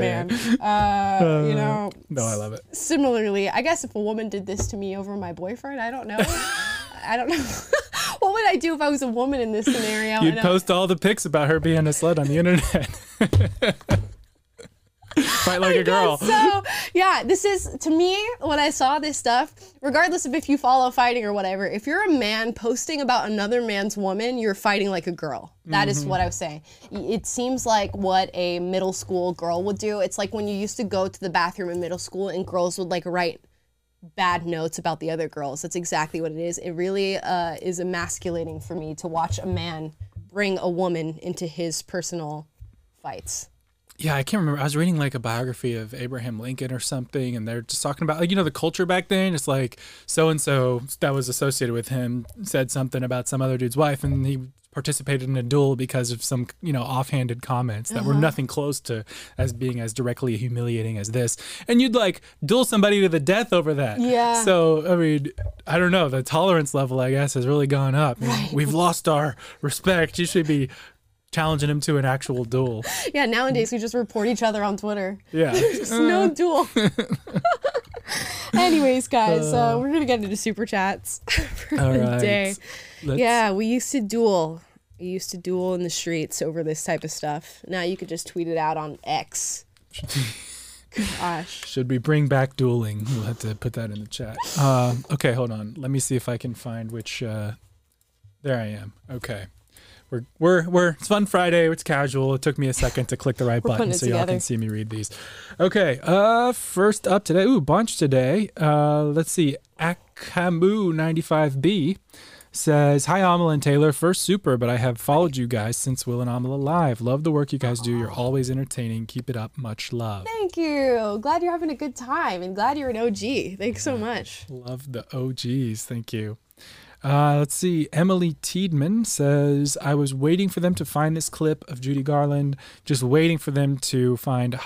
know. No, I love it. Similarly, I guess if a woman did this to me over my boyfriend, I don't know. What would I do if I was a woman in this scenario? You'd post all the pics about her being a slut on the internet. Fight like a girl. So, yeah, this is, to me, when I saw this stuff, regardless of if you follow fighting or whatever, if you're a man posting about another man's woman, you're fighting like a girl. That is what I was saying. It seems like what a middle school girl would do. It's like when you used to go to the bathroom in middle school and girls would like write bad notes about the other girls. That's exactly what it is. It really is emasculating for me to watch a man bring a woman into his personal fights. Yeah, I can't remember. I was reading like a biography of Abraham Lincoln or something, and they're just talking about, like, you know, the culture back then. It's like so-and-so that was associated with him said something about some other dude's wife, and he participated in a duel because of some, you know, offhanded comments that were nothing close to as being as directly humiliating as this. And you'd like duel somebody to the death over that. Yeah. So, I mean, I don't know. The tolerance level, I guess, has really gone up. Right. We've lost our respect. You should be challenging him to an actual duel. Yeah, nowadays we just report each other on Twitter. Yeah. Just no duel. Anyways, guys, we're going to get into super chats for the day. Yeah, we used to duel. We used to duel in the streets over this type of stuff. Now you could just tweet it out on X. Gosh. Should we bring back dueling? We'll have to put that in the chat. Okay, hold on. Let me see if I can find which. There I am. Okay. We're it's Fun Friday. It's casual. It took me a secend to click the right button so y'all can see me read these. Okay. First up today. Ooh, bunch today. Let's see. Akamu95B says, "Hi, Amala and Taylor. First super, but I have followed you guys since Will and Amala Live. Love the work you guys do. You're always entertaining. Keep it up. Much love." Thank you. Glad you're having a good time, and glad you're an OG. Thanks so much. Love the OGs. Thank you. Let's see. Emily Tiedman says, "I was waiting for them to find this clip of Judy Garland. I'm just waiting for them to find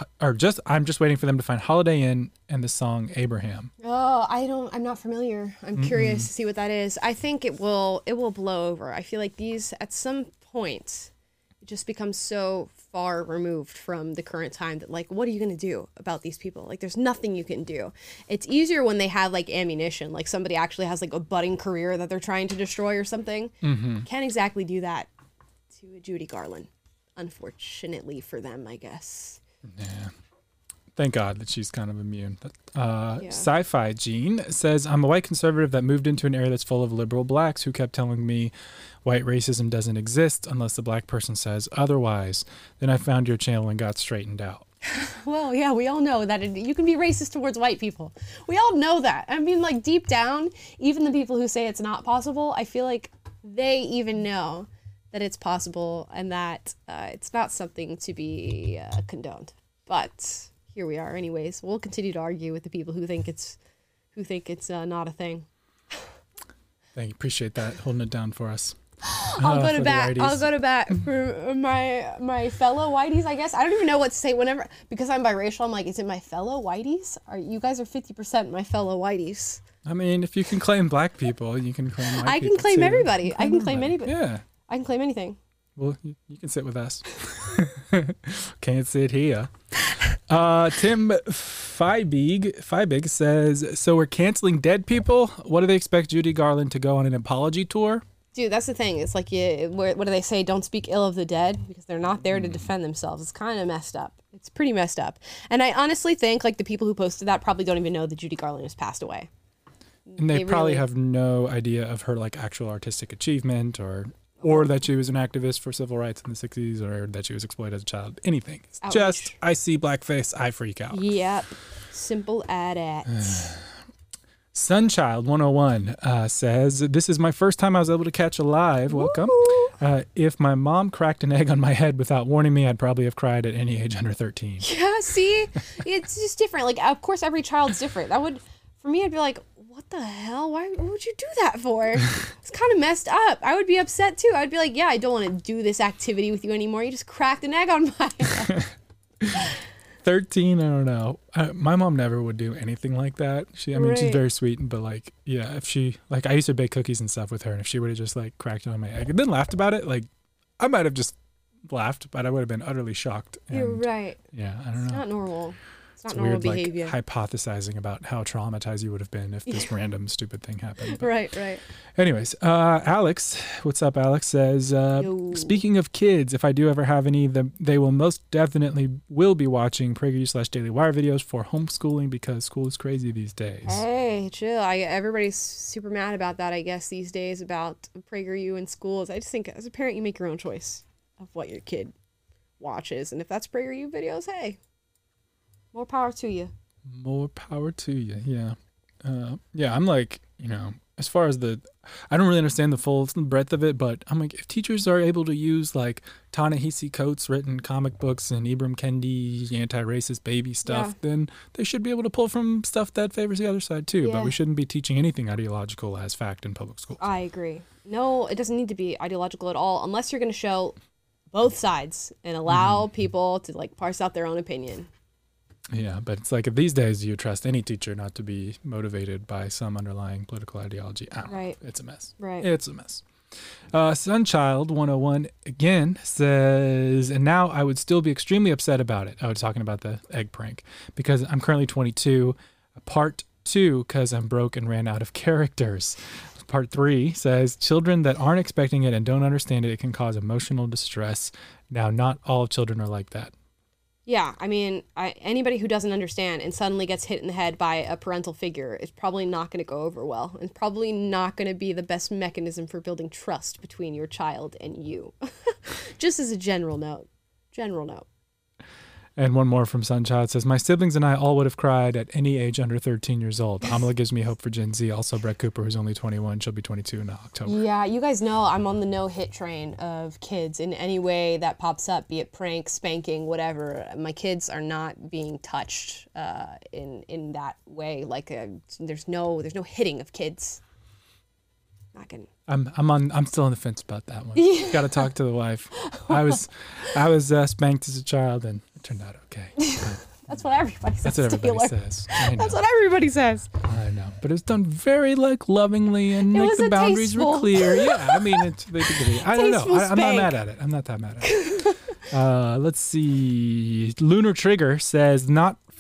Holiday Inn and the song Abraham." Oh, I'm not familiar. I'm curious to see what that is. I think it will blow over. I feel like these, at some point, it just becomes so far removed from the current time that, like, what are you going to do about these people? Like, there's nothing you can do. It's easier when they have, like, ammunition, like somebody actually has, like, a budding career that they're trying to destroy or something. Can't exactly do that to a Judy Garland, unfortunately for them, I guess. Yeah. Thank God that she's kind of immune. Sci-fi Gene says, I'm a white conservative that moved into an area that's full of liberal blacks who kept telling me white racism doesn't exist unless the black person says otherwise. Then I found your channel and got straightened out. Well, yeah, we all know that you can be racist towards white people. We all know that. I mean, like, deep down, even the people who say it's not possible, I feel like they even know that it's possible and that it's not something to be condoned. But here we are anyways. We'll continue to argue with the people who think it's not a thing. Thank you. Appreciate that. Holding it down for us. I'll go to bat for my fellow whiteys, I guess. I don't even know what to say whenever, because I'm biracial, I'm like, is it my fellow whiteys? You guys are 50% my fellow whiteys. I mean, if you can claim black people, you can claim white people. I can claim too. everybody. I can claim anybody. Yeah. I can claim anything. Well, you can sit with us. Can't sit here. Tim Feibig says, so we're canceling dead people? What do they expect Judy Garland to go on an apology tour? Dude, that's the thing. It's like, what do they say? Don't speak ill of the dead, because they're not there to defend themselves. It's kind of messed up. It's pretty messed up. And I honestly think like the people who posted that probably don't even know that Judy Garland has passed away. And they probably have no idea of her like actual artistic achievement or that she was an activist for civil rights in the 60s or that she was exploited as a child. Anything. It's just, I see blackface, I freak out. Yep. Simple as that. Sunchild 101 says, this is my first time I was able to catch a live. Welcome. If my mom cracked an egg on my head without warning me, I'd probably have cried at any age under 13. Yeah, see? It's just different. Like, of course, every child's different. For me, I'd be like, what the hell? What would you do that for? It's kind of messed up. I would be upset too. I'd be like, yeah, I don't want to do this activity with you anymore. You just cracked an egg on my head. 13, I don't know. My mom never would do anything like that. She's very sweet, but like, yeah, if she, like, I used to bake cookies and stuff with her, and if she would have just like cracked it on my egg and then laughed about it, like, I might have just laughed, but I would have been utterly shocked. You're right. Yeah, I don't know. It's not normal. It's not normal weird, behavior. Like, hypothesizing about how traumatized you would have been if this random stupid thing happened. But right. Anyways, Alex, what's up, Alex, says, speaking of kids, if I do ever have any, they will most definitely will be watching PragerU/Daily Wire videos for homeschooling because school is crazy these days. Hey, chill. Everybody's super mad about that, I guess, these days about PragerU in schools. I just think as a parent, you make your own choice of what your kid watches. And if that's PragerU videos, hey. More power to you. More power to you, yeah. Yeah, I'm like, as far as I don't really understand the full breadth of it, but I'm like, if teachers are able to use like Ta-Nehisi Coates written comic books and Ibram Kendi anti-racist baby stuff, then they should be able to pull from stuff that favors the other side too. Yeah. But we shouldn't be teaching anything ideological as fact in public schools. I agree. No, it doesn't need to be ideological at all, unless you're going to show both sides and allow people to like parse out their own opinion. Yeah, but it's like if these days you trust any teacher not to be motivated by some underlying political ideology. I don't know. It's a mess. Right. It's a mess. Sunchild 101 again says, and now I would still be extremely upset about it. I was talking about the egg prank because I'm currently 22. Part 2, because I'm broke and ran out of characters. Part 3 says, children that aren't expecting it and don't understand it can cause emotional distress. Now, not all children are like that. Yeah, I mean, anybody who doesn't understand and suddenly gets hit in the head by a parental figure is probably not going to go over well. It's probably not going to be the best mechanism for building trust between your child and you. Just as a general note. And one more from Sunchild says, my siblings and I all would have cried at any age under 13 years old. Amala gives me hope for Gen Z. Also, Brett Cooper, who's only 21. She'll be 22 in October. Yeah, you guys know I'm on the no-hit train of kids in any way that pops up, be it prank, spanking, whatever. My kids are not being touched in that way. Like, there's no hitting of kids. Not gonna. I'm still on the fence about that one. Got to talk to the wife. I was spanked as a child and it turned out okay. That's what everybody says. That's what everybody says. That's what everybody says. I know, but it's done very lovingly and like the boundaries were clear. Yeah, I mean it's basically. I don't know. I'm not mad at it. I'm not that mad at it. Let's see. Lunar Trigger says not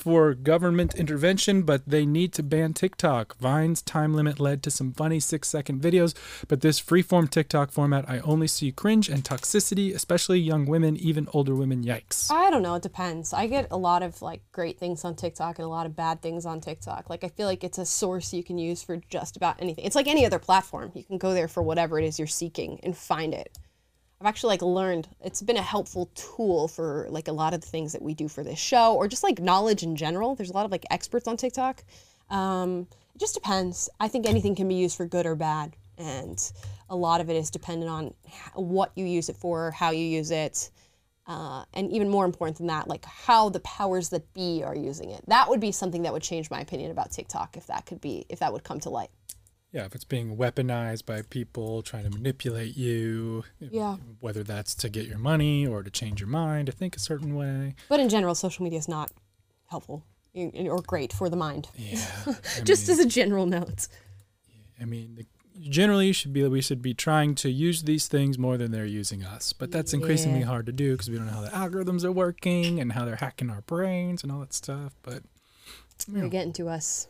for government intervention, but they need to ban TikTok. Vine's time limit led to some funny 6-second videos, but this freeform TikTok format, I only see cringe and toxicity, especially young women, even older women. Yikes. I don't know. It depends. I get a lot of like great things on TikTok and a lot of bad things on TikTok. Like I feel like it's a source you can use for just about anything. It's like any other platform. You can go there for whatever it is you're seeking and find it. I've actually like learned it's been a helpful tool for like a lot of the things that we do for this show or just like knowledge in general. There's a lot of like experts on TikTok. It just depends. I think anything can be used for good or bad. And a lot of it is dependent on what you use it for, how you use it. And even more important than that, like how the powers that be are using it. That would be something that would change my opinion about TikTok if that would come to light. Yeah, if it's being weaponized by people trying to manipulate you, Yeah. whether that's to get your money or to change your mind, to think a certain way. But in general, social media is not helpful or great for the mind. Yeah. Just as a general note. I mean, generally we should be trying to use these things more than they're using us. But that's increasingly hard to do because we don't know how the algorithms are working and how they're hacking our brains and all that stuff. But They're getting to us.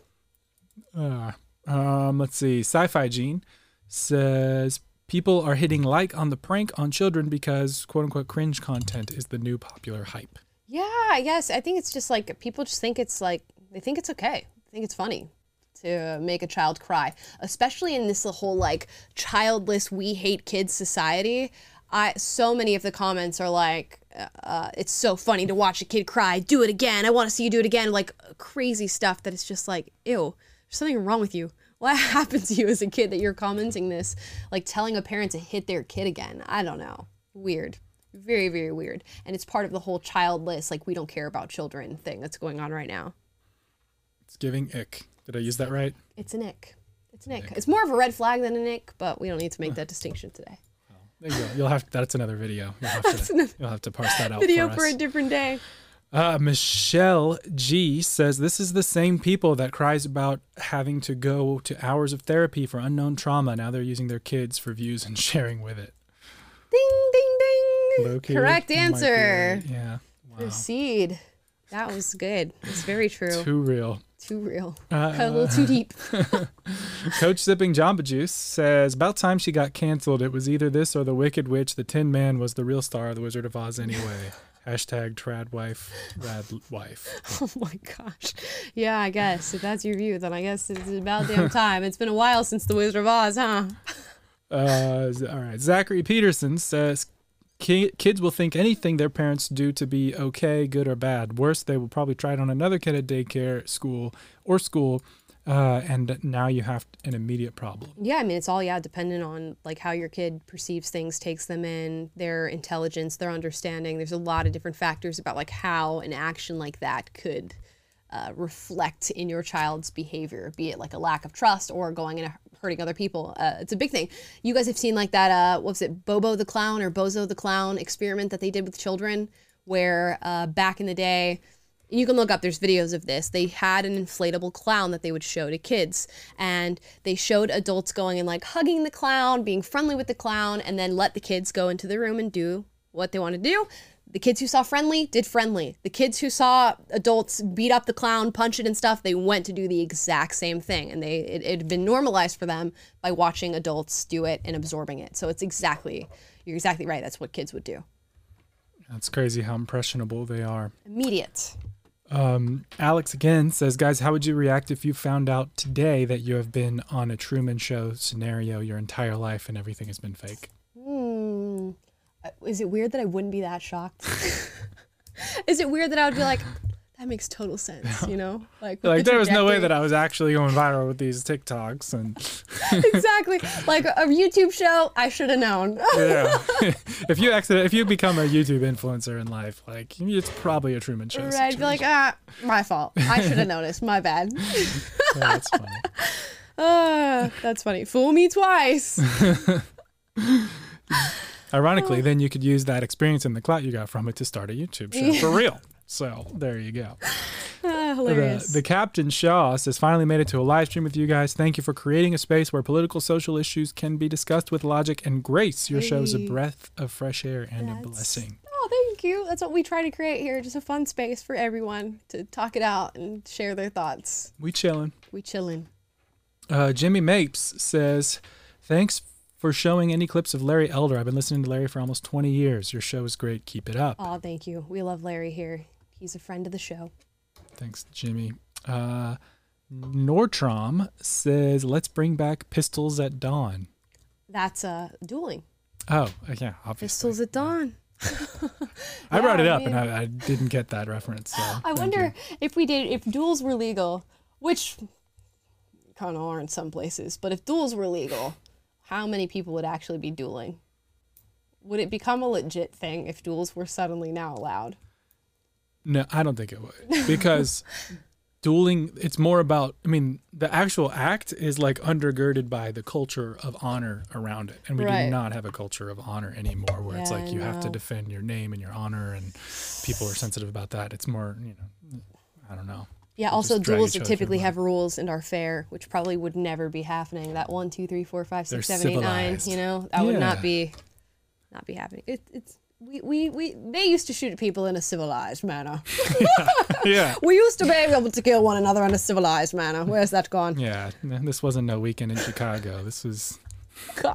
Let's see. Sci-Fi Gene says people are hitting like on the prank on children because quote unquote cringe content is the new popular hype. Yeah, I guess. I think it's just like people just think it's like, they think it's okay. They think it's funny to make a child cry, especially in this whole like childless, we hate kids society. So many of the comments are like, it's so funny to watch a kid cry. Do it again. I want to see you do it again. Like crazy stuff that it's just like, ew. There's something wrong with you. What happened to you as a kid that you're commenting this? Like telling a parent to hit their kid again. I don't know. Weird. Very, very weird. And it's part of the whole childless, like we don't care about children thing that's going on right now. It's giving ick. Did I use that right? It's an ick. It's an ick. It's more of a red flag than an ick, but we don't need to make that distinction today. There you go. You'll have that's another video. You'll have to parse that out Video for for us. a different day. Michelle G says this is the same people that cries about having to go to hours of therapy for unknown trauma. Now they're using their kids for views and sharing with it. Ding, ding, ding. Low-key, Correct might be answer. right. Yeah. Wow. Proceed. That was good. It's very true. Too real. Too real. Cut a little too deep. Coach Sipping Jamba Juice says, about time she got canceled. It was either this or the Wicked Witch. The Tin Man was the real star of the Wizard of Oz anyway. Hashtag tradwife, rad wife. Oh my gosh. Yeah, I guess. If that's your view, then I guess it's about damn time. It's been a while since the Wizard of Oz, huh? All right. Zachary Peterson says, kids will think anything their parents do to be okay, good, or bad. Worse, they will probably try it on another kid at daycare, school, and now you have an immediate problem. Yeah, I mean, it's all, dependent on like how your kid perceives things, takes them in, their intelligence, their understanding. There's a lot of different factors about like how an action like that could reflect in your child's behavior, be it like a lack of trust or going and hurting other people. It's a big thing. You guys have seen like that, what was it, Bobo the Clown or Bozo the Clown experiment that they did with children where back in the day, you can look up, there's videos of this. They had an inflatable clown that they would show to kids. And they showed adults going and like hugging the clown, being friendly with the clown, and then let the kids go into the room and do what they want to do. The kids who saw friendly did friendly. The kids who saw adults beat up the clown, punch it and stuff, they went to do the exact same thing. And it had been normalized for them by watching adults do it and absorbing it. So you're exactly right. That's what kids would do. That's crazy how impressionable they are. Immediate. Alex again says, guys, how would you react if you found out today that you have been on a Truman Show scenario your entire life and everything has been fake? Is it weird that I wouldn't be that shocked? Is it weird that I would be like, that makes total sense, you know? Like there was no way that I was actually going viral with these TikToks and exactly. Like a YouTube show, I should have known. Yeah. If you become a YouTube influencer in life, like it's probably a Truman Show. Right, I'd be like, my fault. I should have noticed. My bad. That's funny. That's funny. Fool me twice. Ironically, then you could use that experience and the clout you got from it to start a YouTube show for real. So there you go. Hilarious. The Captain Shaw says, finally made it to a live stream with you guys. Thank you for creating a space where political, social issues can be discussed with logic and grace. Your show is a breath of fresh air and a blessing. Oh, thank you. That's what we try to create here. Just a fun space for everyone to talk it out and share their thoughts. We chillin'. We chillin'. Jimmy Mapes says, thanks for showing any clips of Larry Elder. I've been listening to Larry for almost 20 years. Your show is great. Keep it up. Oh, thank you. We love Larry here. He's a friend of the show. Thanks, Jimmy. Nortrom says, let's bring back Pistols at Dawn. That's dueling. Oh, yeah, obviously. Pistols at Dawn. I brought it up and I didn't get that reference. So I wonder if duels were legal, which kind of are in some places, but if duels were legal, how many people would actually be dueling? Would it become a legit thing if duels were suddenly now allowed? No, I don't think it would. Because dueling, it's more about, I mean, the actual act is like undergirded by the culture of honor around it. And we do not have a culture of honor anymore where it's like you have to defend your name and your honor and people are sensitive about that. It's more, I don't know. Yeah, also duels that typically have rules and are fair, which probably would never be happening. That 1, 2, 3, 4, 5, 6, 7, 8, 9, that would not be happening. They used to shoot people in a civilized manner. Yeah. We used to be able to kill one another in a civilized manner. Where's that gone? Yeah, this wasn't No Weekend in Chicago. This was... God.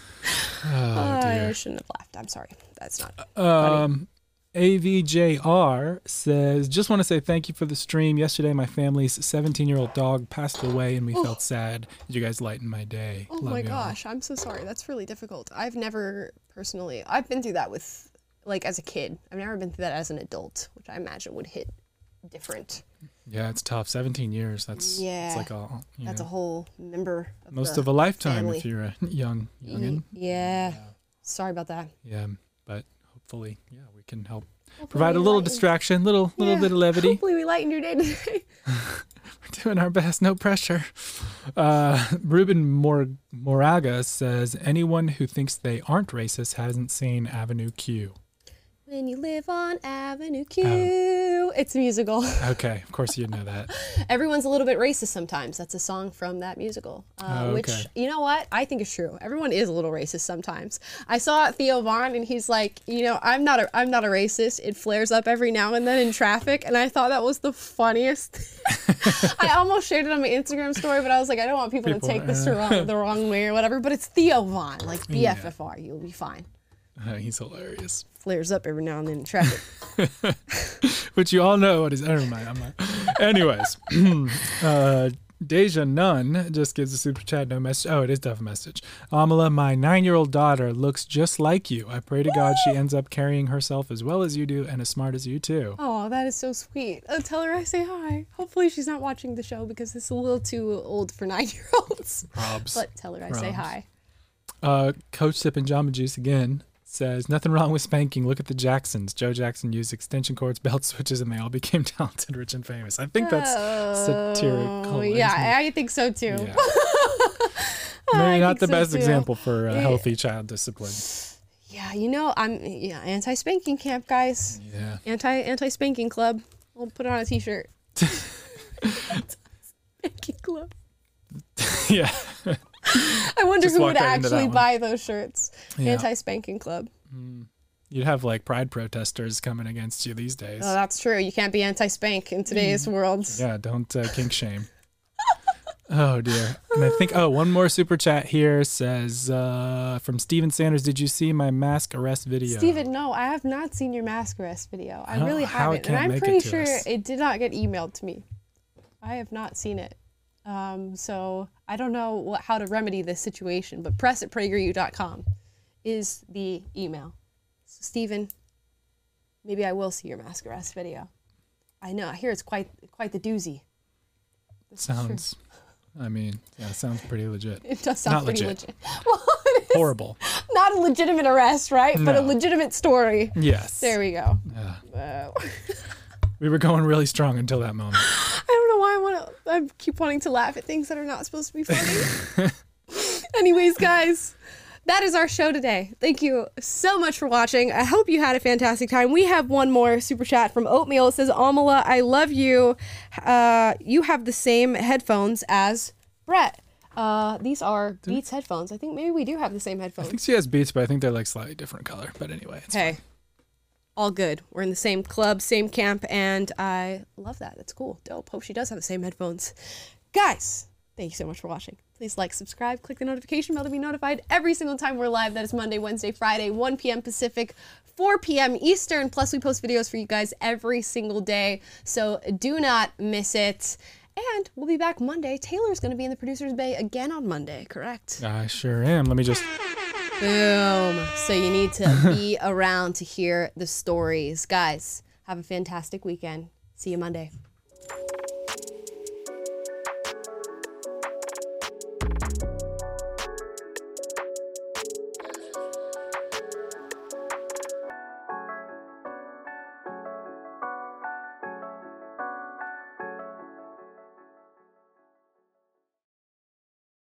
Oh, dear. I shouldn't have laughed. I'm sorry. That's not funny. AVJR says, just want to say thank you for the stream. Yesterday, my family's 17-year-old dog passed away, and we felt sad. You guys lightened my day. Oh, my gosh. I'm so sorry. That's really difficult. I've never personally... I've been through that with, as a kid. I've never been through that as an adult, which I imagine would hit different. Yeah, it's tough. 17 years. That's it's like that's a whole member of most of a lifetime family. If you're a youngin. Yeah. Sorry about that. Yeah, but hopefully, we can help provide a little distraction, little bit of levity. Hopefully we lightened your day today. We're doing our best, no pressure. Ruben Moraga says, anyone who thinks they aren't racist hasn't seen Avenue Q. When you live on Avenue Q. It's a musical. Okay, of course you know that. Everyone's a little bit racist sometimes. That's a song from that musical. Which, you know what? I think is true. Everyone is a little racist sometimes. I saw Theo Vaughn and he's like, I'm not a racist. It flares up every now and then in traffic. And I thought that was the funniest. I almost shared it on my Instagram story, but I was like, I don't want people to take this the wrong way or whatever. But it's Theo Vaughn, like BFFR. You'll be fine. He's hilarious. Flares up every now and then in traffic. Which you all know what is. Never mind. I'm not. Anyways, Deja Nunn just gives a super chat, no message. Oh, it is definitely a message. Amala, my 9-year-old daughter looks just like you. I pray to God she ends up carrying herself as well as you do and as smart as you too. Oh, that is so sweet. Tell her I say hi. Hopefully she's not watching the show because it's a little too old for 9-year-olds. Probs. But tell her I say hi. Coach Sippin' Jamba Juice again says, nothing wrong with spanking. Look at the Jacksons. Joe Jackson used extension cords, belt switches, and they all became talented, rich, and famous. I think that's satirical. Yeah, I think so too. Yeah. Maybe not the best example for healthy child discipline. Yeah, I'm anti-spanking camp, guys. Yeah. Anti-spanking club. We'll put it on a t-shirt. Spanking club. Yeah. I wonder who would actually buy those shirts. Yeah. Anti-spanking club. You'd have pride protesters coming against you these days. Oh, that's true. You can't be anti-spank in today's world. Yeah, don't kink shame. Oh, dear. And I think, one more super chat here says, from Steven Sanders, did you see my mask arrest video? Steven, no, I have not seen your mask arrest video. I really haven't. And I'm pretty sure it did not get emailed to me. I have not seen it. So I don't know how to remedy this situation, but press@prageru.com is the email. So Steven, maybe I will see your mask arrest video. I know. I hear it's quite the doozy. Sounds pretty legit. It does sound pretty legit. Well, horrible. Not a legitimate arrest, right? No. But a legitimate story. Yes. There we go. We were going really strong until that moment. I don't know why I keep wanting to laugh at things that are not supposed to be funny. Anyways, guys, that is our show today. Thank you so much for watching. I hope you had a fantastic time. We have one more super chat from Oatmeal. It says, Amala, I love you. You have the same headphones as Brett. These are Beats headphones. I think maybe we do have the same headphones. I think she has Beats, but I think they're slightly different color. But anyway, it's fine. all good. We're in the same club, same camp, and I love that. That's cool. Dope. Hope she does have the same headphones. Guys, thank you so much for watching. Please like, subscribe, click the notification bell to be notified every single time we're live. That is Monday, Wednesday, Friday, 1 p.m. Pacific, 4 p.m. Eastern. Plus, we post videos for you guys every single day, so do not miss it. And we'll be back Monday. Taylor's going to be in the producer's bay again on Monday, correct? I sure am. Let me just... Boom. So you need to be around to hear the stories. Guys, have a fantastic weekend. See you Monday.